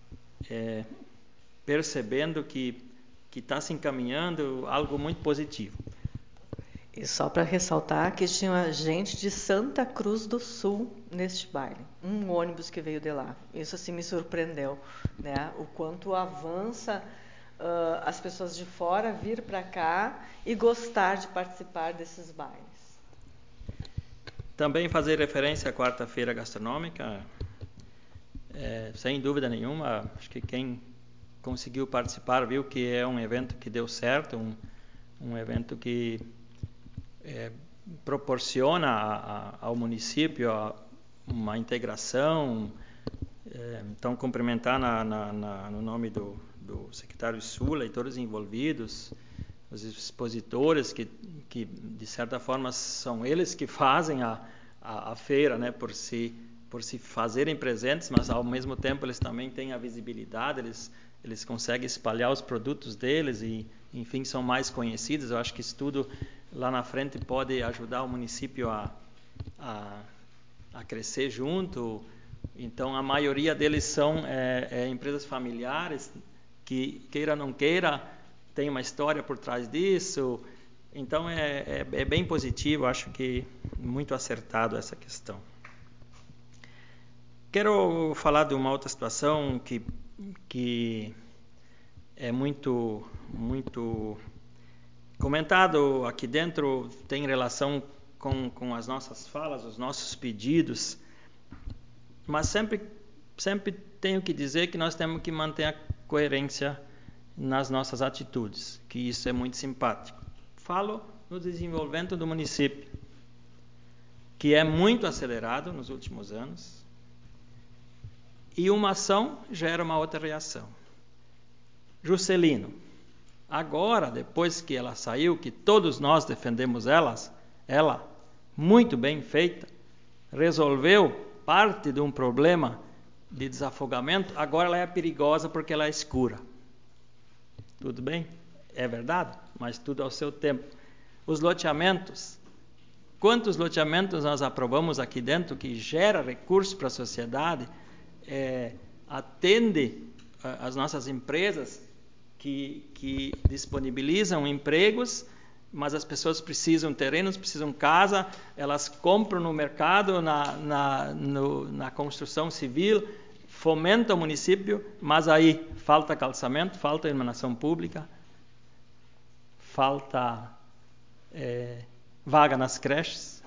percebendo que está se encaminhando algo muito positivo. E só para ressaltar que tinha gente de Santa Cruz do Sul neste baile, um ônibus que veio de lá. Isso assim me surpreendeu, né? O quanto avança as pessoas de fora vir para cá e gostar de participar desses bailes. Também fazer referência à quarta-feira gastronômica, sem dúvida nenhuma, acho que quem conseguiu participar viu que é um evento que deu certo, um evento que proporciona ao município uma integração. Então, cumprimentar no nome do secretário Sula e todos os envolvidos, os expositores que de certa forma são eles que fazem a feira, né, por se fazerem presentes, mas ao mesmo tempo eles também têm a visibilidade, eles conseguem espalhar os produtos deles e, enfim, são mais conhecidos. Eu acho que isso tudo lá na frente pode ajudar o município a crescer junto. Então, a maioria deles são empresas familiares que, queira ou não queira, tem uma história por trás disso. Então, é bem positivo, acho que muito acertado essa questão. Quero falar de uma outra situação que é muito comentado aqui dentro, tem relação com as nossas falas, os nossos pedidos, mas sempre tenho que dizer que nós temos que manter a coerência nas nossas atitudes, que isso é muito simpático. Falo no desenvolvimento do município, que é muito acelerado nos últimos anos, e uma ação gera uma outra reação. Juscelino, agora, depois que ela saiu, que todos nós defendemos ela, muito bem feita, resolveu parte de um problema de desafogamento, agora ela é perigosa porque ela é escura. Tudo bem? É verdade, mas tudo ao seu tempo. Os loteamentos, quantos loteamentos nós aprovamos aqui dentro que gera recursos para a sociedade, atende as nossas empresas que disponibilizam empregos, mas as pessoas precisam terrenos, precisam casa, elas compram no mercado, na construção civil, fomenta o município, mas aí falta calçamento, falta iluminação pública, falta vaga nas creches.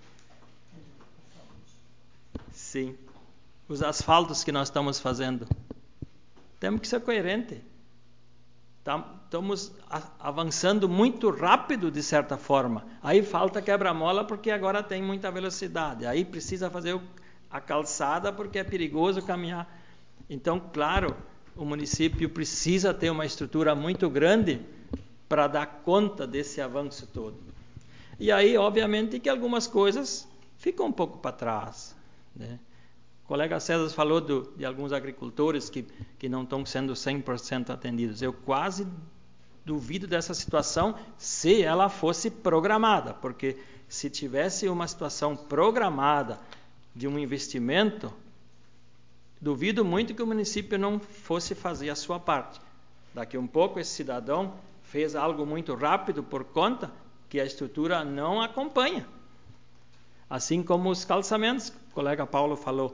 Sim. Os asfaltos que nós estamos fazendo. Temos que ser coerentes. Estamos avançando muito rápido, de certa forma. Aí falta quebra-mola, porque agora tem muita velocidade. Aí precisa fazer a calçada, porque é perigoso caminhar. Então, claro, o município precisa ter uma estrutura muito grande para dar conta desse avanço todo. E aí, obviamente, que algumas coisas ficam um pouco para trás, né? O colega César falou de alguns agricultores que não estão sendo 100% atendidos. Eu quase duvido dessa situação se ela fosse programada, porque se tivesse uma situação programada de um investimento, duvido muito que o município não fosse fazer a sua parte. Daqui a um pouco esse cidadão fez algo muito rápido por conta que a estrutura não acompanha. Assim como os calçamentos, o colega Paulo falou.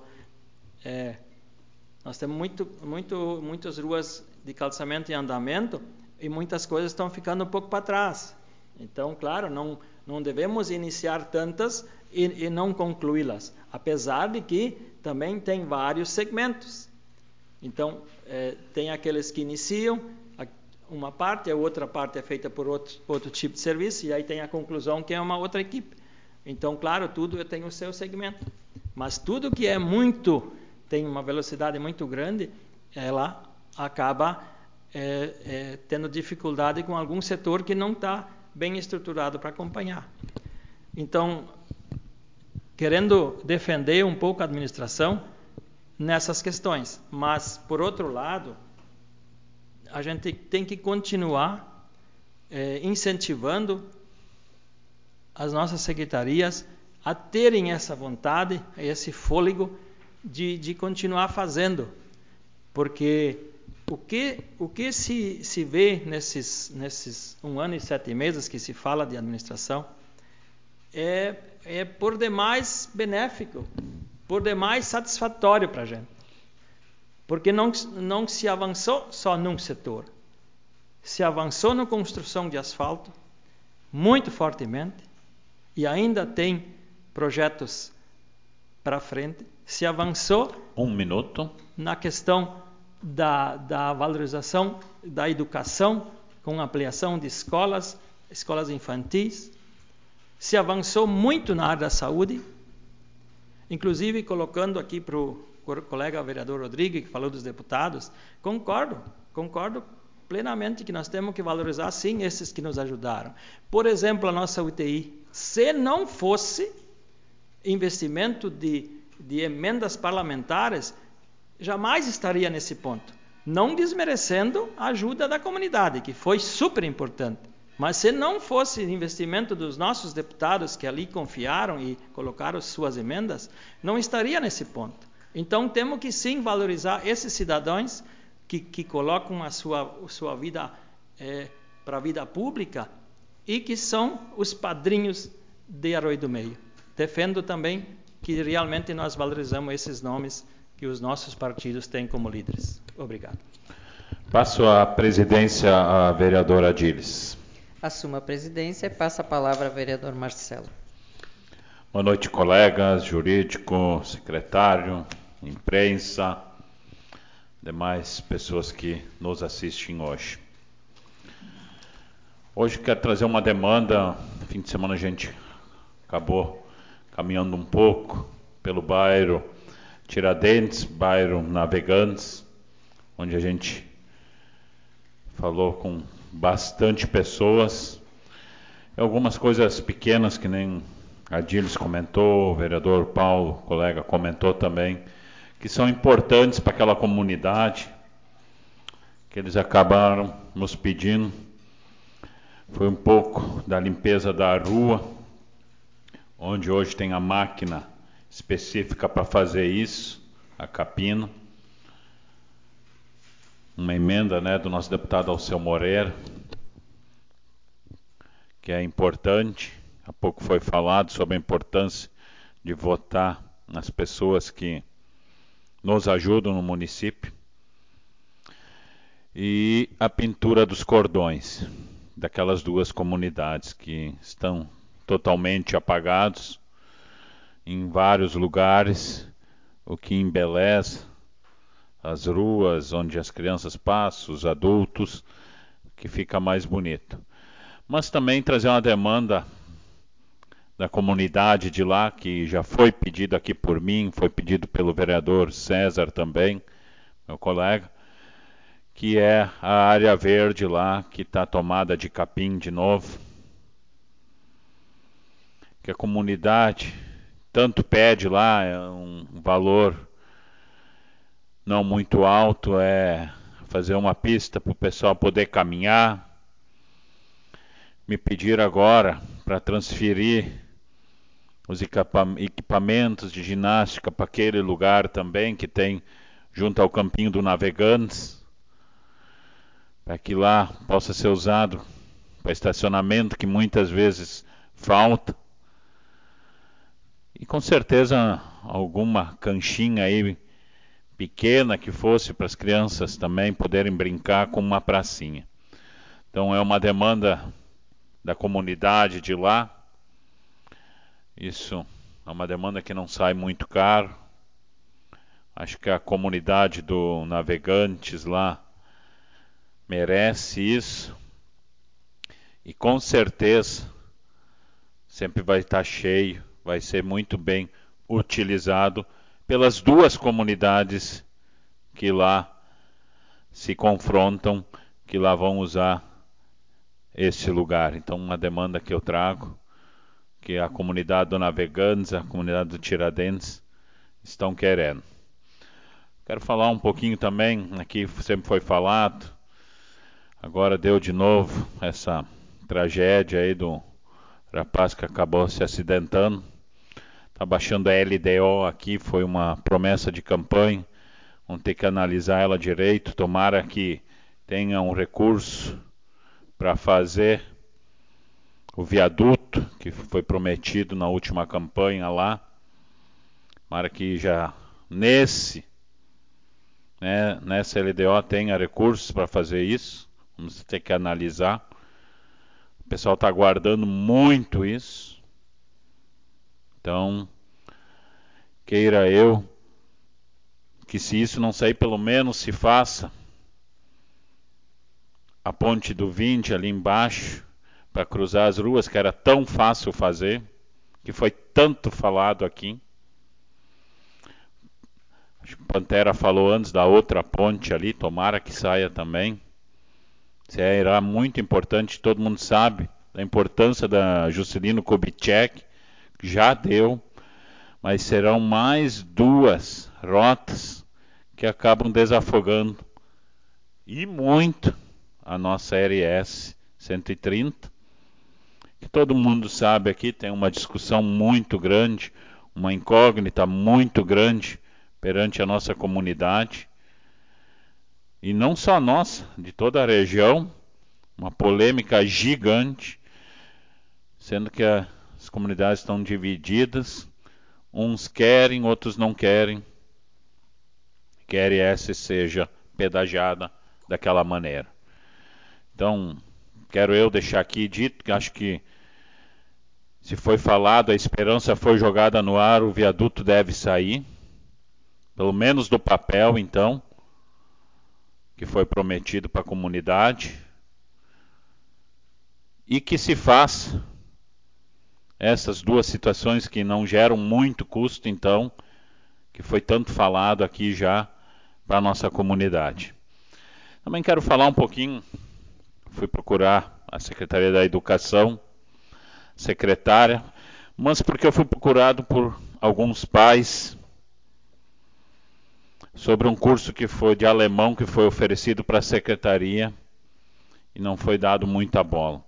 Nós temos muitas ruas de calçamento em andamento e muitas coisas estão ficando um pouco para trás. Então, claro, não devemos iniciar tantas e não concluí-las, apesar de que também tem vários segmentos. Então, tem aqueles que iniciam uma parte, a outra parte é feita por outro tipo de serviço, e aí tem a conclusão, que é uma outra equipe. Então, claro, tudo tem o seu segmento. Mas tudo que é tem uma velocidade muito grande, ela acaba tendo dificuldade com algum setor que não está bem estruturado para acompanhar. Então, querendo defender um pouco a administração nessas questões, mas, por outro lado, a gente tem que continuar incentivando as nossas secretarias a terem essa vontade, esse fôlego de continuar fazendo. Porque o que se vê nesses 1 ano e 7 meses que se fala de administração é por demais benéfico, por demais satisfatório para a gente. Porque não se avançou só num setor. Se avançou na construção de asfalto, muito fortemente, e ainda tem projetos para frente. Se avançou 1 minuto na questão da valorização da educação, com ampliação de escolas infantis. Se avançou muito na área da saúde, inclusive colocando aqui para o colega vereador Rodrigues, que falou dos deputados, concordo plenamente que nós temos que valorizar, sim, esses que nos ajudaram. Por exemplo, a nossa UTI. Se não fosse investimento de emendas parlamentares, jamais estaria nesse ponto. Não desmerecendo a ajuda da comunidade, que foi super importante. Mas se não fosse investimento dos nossos deputados que ali confiaram e colocaram suas emendas, não estaria nesse ponto. Então temos que sim valorizar esses cidadãos que colocam a sua vida para a vida pública e que são os padrinhos de Arroio do Meio. Defendo também que realmente nós valorizamos esses nomes que os nossos partidos têm como líderes. Obrigado. Passo a presidência à vereadora Adiles. Assumo a presidência e passo a palavra ao vereador Marcelo. Boa noite, colegas, jurídico, secretário, imprensa, demais pessoas que nos assistem hoje. Hoje quero trazer uma demanda. No fim de semana a gente acabou caminhando um pouco pelo bairro Tiradentes, bairro Navegantes, onde a gente falou com bastante pessoas. Algumas coisas pequenas que nem a Adiles comentou, o vereador Paulo, colega, comentou também, que são importantes para aquela comunidade, que eles acabaram nos pedindo. Foi um pouco da limpeza da rua, onde hoje tem a máquina específica para fazer isso, a capina. Uma emenda, né, do nosso deputado Alceu Moreira, que é importante. Há pouco foi falado sobre a importância de votar nas pessoas que nos ajudam no município. E a pintura dos cordões daquelas duas comunidades que estão totalmente apagados em vários lugares, o que embeleza as ruas onde as crianças passam, os adultos, que fica mais bonito. Mas também trazer uma demanda da comunidade de lá, que já foi pedido aqui por mim, foi pedido pelo vereador César também, meu colega, que é a área verde lá, que está tomada de capim de novo. Que a comunidade tanto pede lá, é um valor não muito alto, é fazer uma pista para o pessoal poder caminhar. Me pediram agora para transferir os equipamentos de ginástica para aquele lugar também, que tem junto ao Campinho do Navegantes, para que lá possa ser usado para estacionamento, que muitas vezes falta. E com certeza alguma canchinha aí pequena que fosse para as crianças também poderem brincar com uma pracinha. Então é uma demanda da comunidade de lá. Isso é uma demanda que não sai muito caro. Acho que a comunidade do Navegantes lá merece isso. E com certeza sempre vai estar cheio, vai ser muito bem utilizado pelas duas comunidades que lá se confrontam, que lá vão usar esse lugar. Então, uma demanda que eu trago, que a comunidade do Navegantes, a comunidade do Tiradentes estão querendo. Quero falar um pouquinho também, aqui sempre foi falado, agora deu de novo essa tragédia aí do rapaz que acabou se acidentando. Está baixando a LDO aqui, foi uma promessa de campanha, vamos ter que analisar ela direito, tomara que tenha um recurso para fazer o viaduto que foi prometido na última campanha lá, tomara que já nessa LDO tenha recursos para fazer isso, vamos ter que analisar. O pessoal está aguardando muito isso. Então, queira eu que se isso não sair, pelo menos se faça a ponte do 20 ali embaixo, para cruzar as ruas, que era tão fácil fazer, que foi tanto falado aqui. Acho que o Pantera falou antes da outra ponte ali, tomara que saia também. Será muito importante, todo mundo sabe da importância da Juscelino Kubitschek, que já deu, mas serão mais duas rotas que acabam desafogando e muito a nossa RS 130, que todo mundo sabe aqui, tem uma discussão muito grande, uma incógnita muito grande perante a nossa comunidade, e não só nossa, de toda a região, uma polêmica gigante, sendo que as comunidades estão divididas, uns querem, outros não querem que a RS seja pedagiada daquela maneira. Então, quero eu deixar aqui dito que acho que se foi falado, a esperança foi jogada no ar, o viaduto deve sair, pelo menos do papel então, que foi prometido para a comunidade, e que se faça essas duas situações que não geram muito custo então, que foi tanto falado aqui já para a nossa comunidade. Também quero falar um pouquinho, fui procurar a Secretaria da Educação, secretária, mas porque eu fui procurado por alguns pais sobre um curso que foi de alemão que foi oferecido para a secretaria e não foi dado muita bola.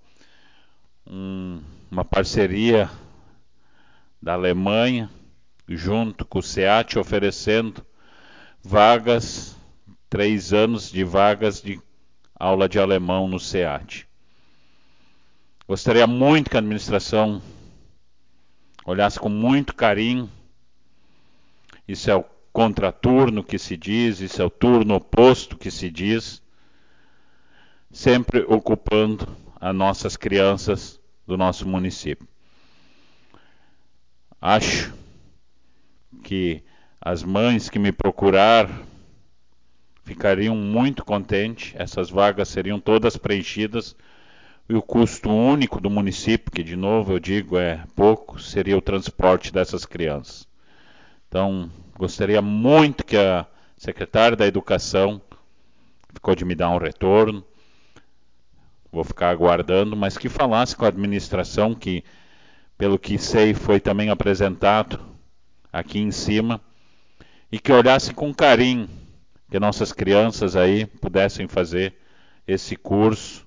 Uma parceria da Alemanha junto com o SEAT oferecendo vagas, 3 anos de vagas de aula de alemão no SEAT. Gostaria muito que a administração olhasse com muito carinho. Isso é o contraturno que se diz, isso é o turno oposto que se diz, sempre ocupando as nossas crianças do nosso município. Acho que as mães que me procuraram ficariam muito contentes, essas vagas seriam todas preenchidas e o custo único do município, que de novo eu digo é pouco, seria o transporte dessas crianças. Então, gostaria muito que a secretária da Educação ficou de me dar um retorno, vou ficar aguardando, mas que falasse com a administração, que pelo que sei foi também apresentado aqui em cima, e que olhasse com carinho que nossas crianças aí pudessem fazer esse curso,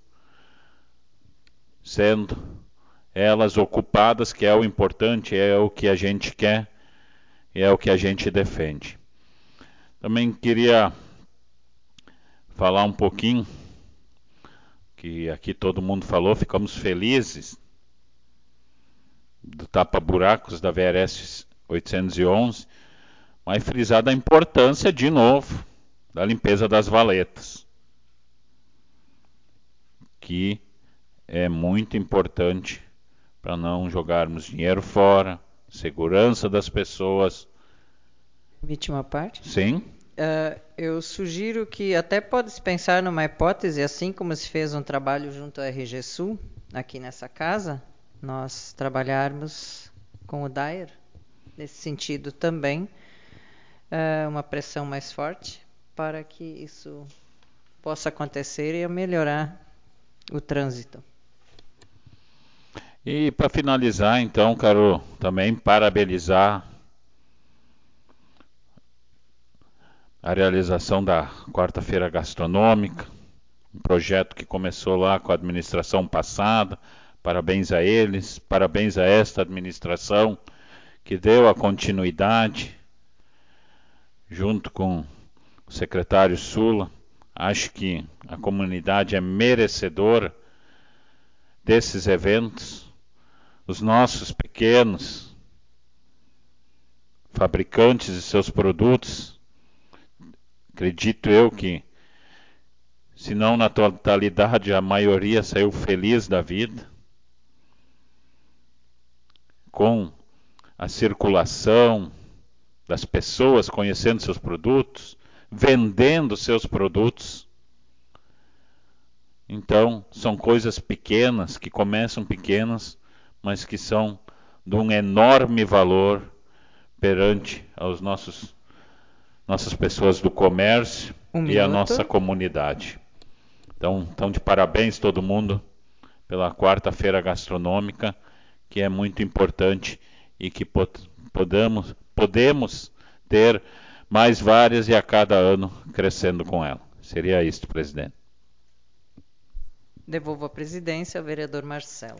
sendo elas ocupadas, que é o importante, é o que a gente quer e é o que a gente defende. Também queria falar um pouquinho, que aqui todo mundo falou, ficamos felizes do tapa-buracos da VRS 811, mas frisar a importância, de novo, da limpeza das valetas, que é muito importante para não jogarmos dinheiro fora, segurança das pessoas. Permite uma parte? Sim. Eu sugiro que até pode-se pensar numa hipótese, assim como se fez um trabalho junto à RG Sul, aqui nessa casa, nós trabalharmos com o DAER, nesse sentido também, uma pressão mais forte para que isso possa acontecer e melhorar o trânsito. E para finalizar, então, quero também parabenizar a realização da quarta-feira gastronômica, um projeto que começou lá com a administração passada. Parabéns a eles, parabéns a esta administração que deu a continuidade, junto com o secretário Sula. Acho que a comunidade é merecedora desses eventos. Os nossos pequenos fabricantes de seus produtos, acredito eu que, se não na totalidade, a maioria saiu feliz da vida, com a circulação das pessoas conhecendo seus produtos, vendendo seus produtos. Então, são coisas pequenas, que começam pequenas, mas que são de um enorme valor perante aos nossas pessoas do comércio e a nossa comunidade. Então, de parabéns todo mundo pela quarta-feira gastronômica, que é muito importante e que podemos ter mais várias e a cada ano crescendo com ela. Seria isto, presidente. Devolvo a presidência ao vereador Marcelo.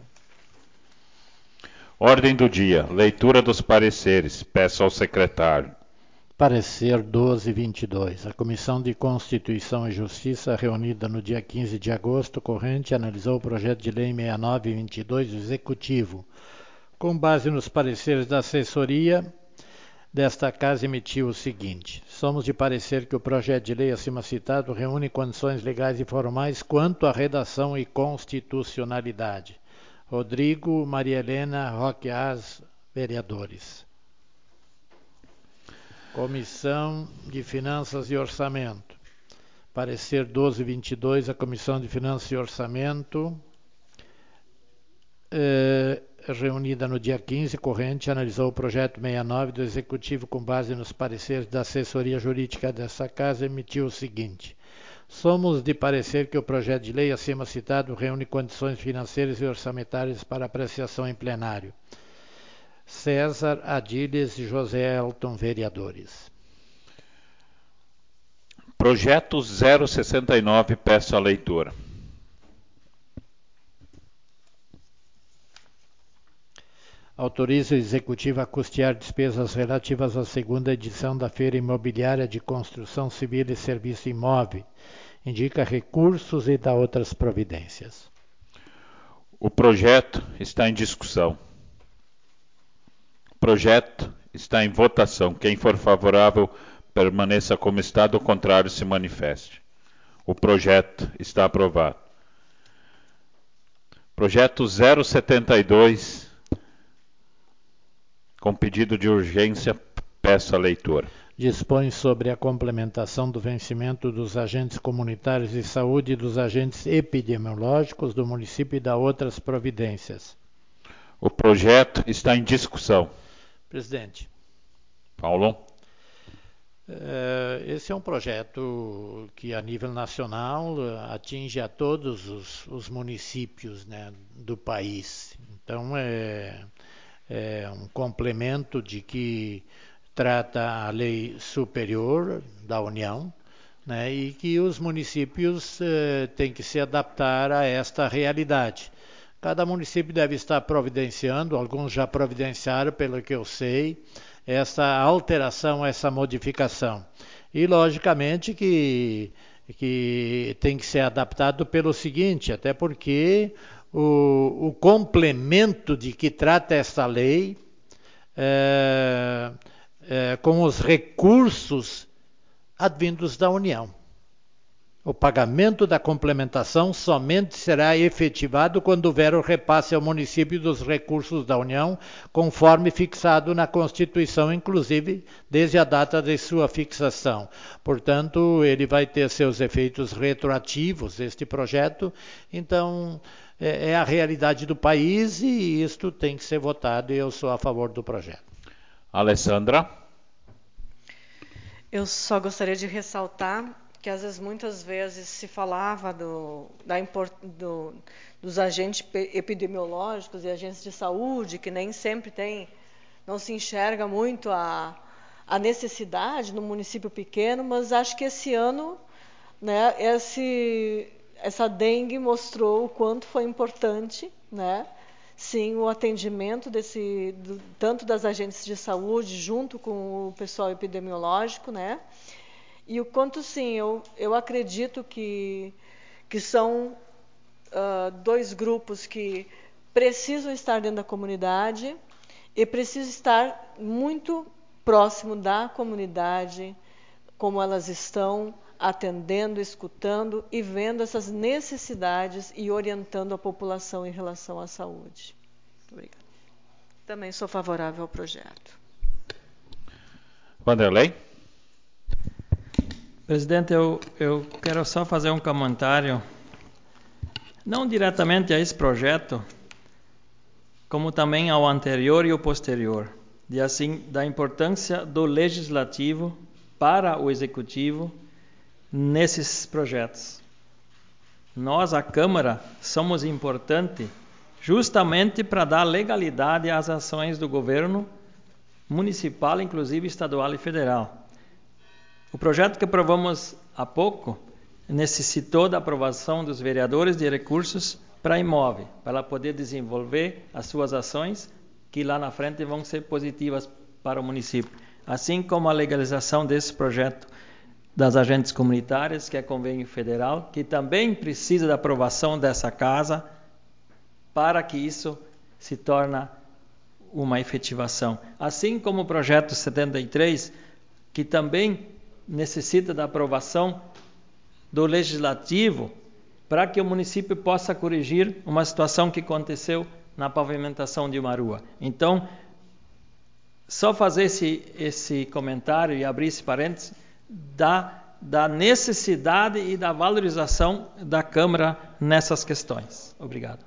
Ordem do dia. Leitura dos pareceres. Peço ao secretário. Parecer 1222. A Comissão de Constituição e Justiça, reunida no dia 15 de agosto corrente, analisou o projeto de lei 6922 do Executivo. Com base nos pareceres da assessoria desta Casa, emitiu o seguinte: somos de parecer que o projeto de lei acima citado reúne condições legais e formais quanto à redação e constitucionalidade. Rodrigo, Maria Helena, Roque As, vereadores. Comissão de Finanças e Orçamento. Parecer 1222, a Comissão de Finanças e Orçamento, reunida no dia 15 corrente, analisou o projeto 69 do Executivo com base nos pareceres da assessoria jurídica dessa Casa, emitiu o seguinte: somos de parecer que o projeto de lei acima citado reúne condições financeiras e orçamentárias para apreciação em plenário. César, Adílias e José Elton, vereadores. Projeto 069, peço a leitura. Autoriza o Executivo a custear despesas relativas à segunda edição da Feira Imobiliária de Construção Civil e Serviço Imóvel. Indica recursos e dá outras providências. O projeto está em discussão. O projeto está em votação. Quem for favorável, permaneça como está, do contrário, se manifeste. O projeto está aprovado. Projeto 072, com pedido de urgência, peço a leitura. Dispõe sobre a complementação do vencimento dos agentes comunitários de saúde e dos agentes epidemiológicos do município e da outras providências. O projeto está em discussão. Presidente. Paulo. Esse é um projeto que, a nível nacional, atinge a todos os municípios, né, do país. Então, é um complemento de que trata a lei superior da União, né, e que os municípios têm que se adaptar a esta realidade. Cada município deve estar providenciando, alguns já providenciaram, pelo que eu sei, essa alteração, essa modificação. E, logicamente, que tem que ser adaptado pelo seguinte, até porque o complemento de que trata essa lei, com os recursos advindos da União. O pagamento da complementação somente será efetivado quando houver o repasse ao município dos recursos da União, conforme fixado na Constituição, inclusive desde a data de sua fixação. Portanto, ele vai ter seus efeitos retroativos, este projeto. Então, é a realidade do país e isto tem que ser votado e eu sou a favor do projeto. Alessandra. Eu só gostaria de ressaltar que muitas vezes se falava dos agentes epidemiológicos e agentes de saúde, que nem sempre não se enxerga muito a necessidade no município pequeno, mas acho que esse ano, né, essa dengue mostrou o quanto foi importante, né? Sim, o atendimento tanto das agentes de saúde junto com o pessoal epidemiológico, né? E o quanto, sim, eu acredito que são dois grupos que precisam estar dentro da comunidade e precisam estar muito próximo da comunidade, como elas estão atendendo, escutando e vendo essas necessidades e orientando a população em relação à saúde. Obrigada. Também sou favorável ao projeto. Vanderlei. Presidente, eu quero só fazer um comentário, não diretamente a esse projeto, como também ao anterior e ao posterior, da importância do legislativo para o executivo nesses projetos. Nós, a Câmara, somos importantes justamente para dar legalidade às ações do governo municipal, inclusive estadual e federal. O projeto que aprovamos há pouco necessitou da aprovação dos vereadores de recursos para imóvel, para poder desenvolver as suas ações, que lá na frente vão ser positivas para o município. Assim como a legalização desse projeto das agentes comunitárias, que é convênio federal, que também precisa da aprovação dessa casa para que isso se torne uma efetivação. Assim como o projeto 73, que também necessita da aprovação do legislativo para que o município possa corrigir uma situação que aconteceu na pavimentação de uma rua. Então, só fazer esse comentário e abrir esse parênteses da necessidade e da valorização da Câmara nessas questões. Obrigado.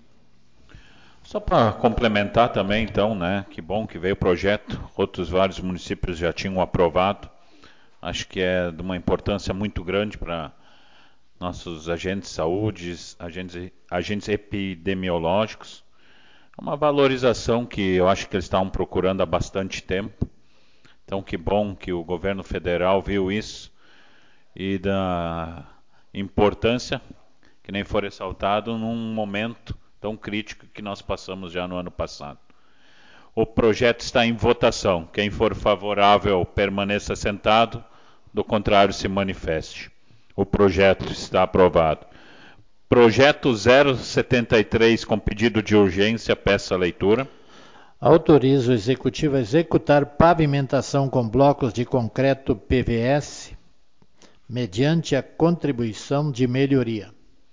Só para complementar também, então, né, que bom que veio o projeto, outros vários municípios já tinham aprovado. Acho que é de uma importância muito grande para nossos agentes de saúde, agentes epidemiológicos. É uma valorização que eu acho que eles estavam procurando há bastante tempo. Então, que bom que o governo federal viu isso e da importância, que nem foi ressaltado, num momento tão crítico que nós passamos já no ano passado. O projeto está em votação. Quem for favorável, permaneça sentado. Do contrário, se manifeste. O projeto está aprovado. Projeto 073 com pedido de urgência, peço a leitura. Autoriza o Executivo a executar pavimentação com blocos de concreto PVS mediante a contribuição de melhoria.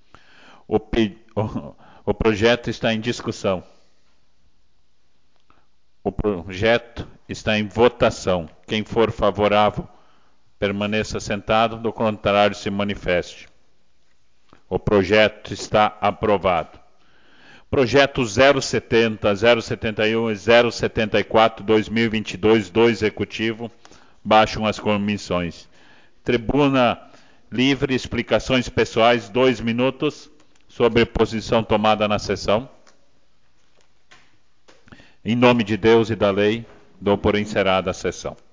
O projeto está em discussão. O projeto está em votação. Quem for favorável, permaneça sentado, do contrário, se manifeste. O projeto está aprovado. Projeto 070, 071 e 074, 2022, do Executivo, baixam as comissões. Tribuna livre, explicações pessoais, 2 minutos, sobre posição tomada na sessão. Em nome de Deus e da lei, dou por encerrada a sessão.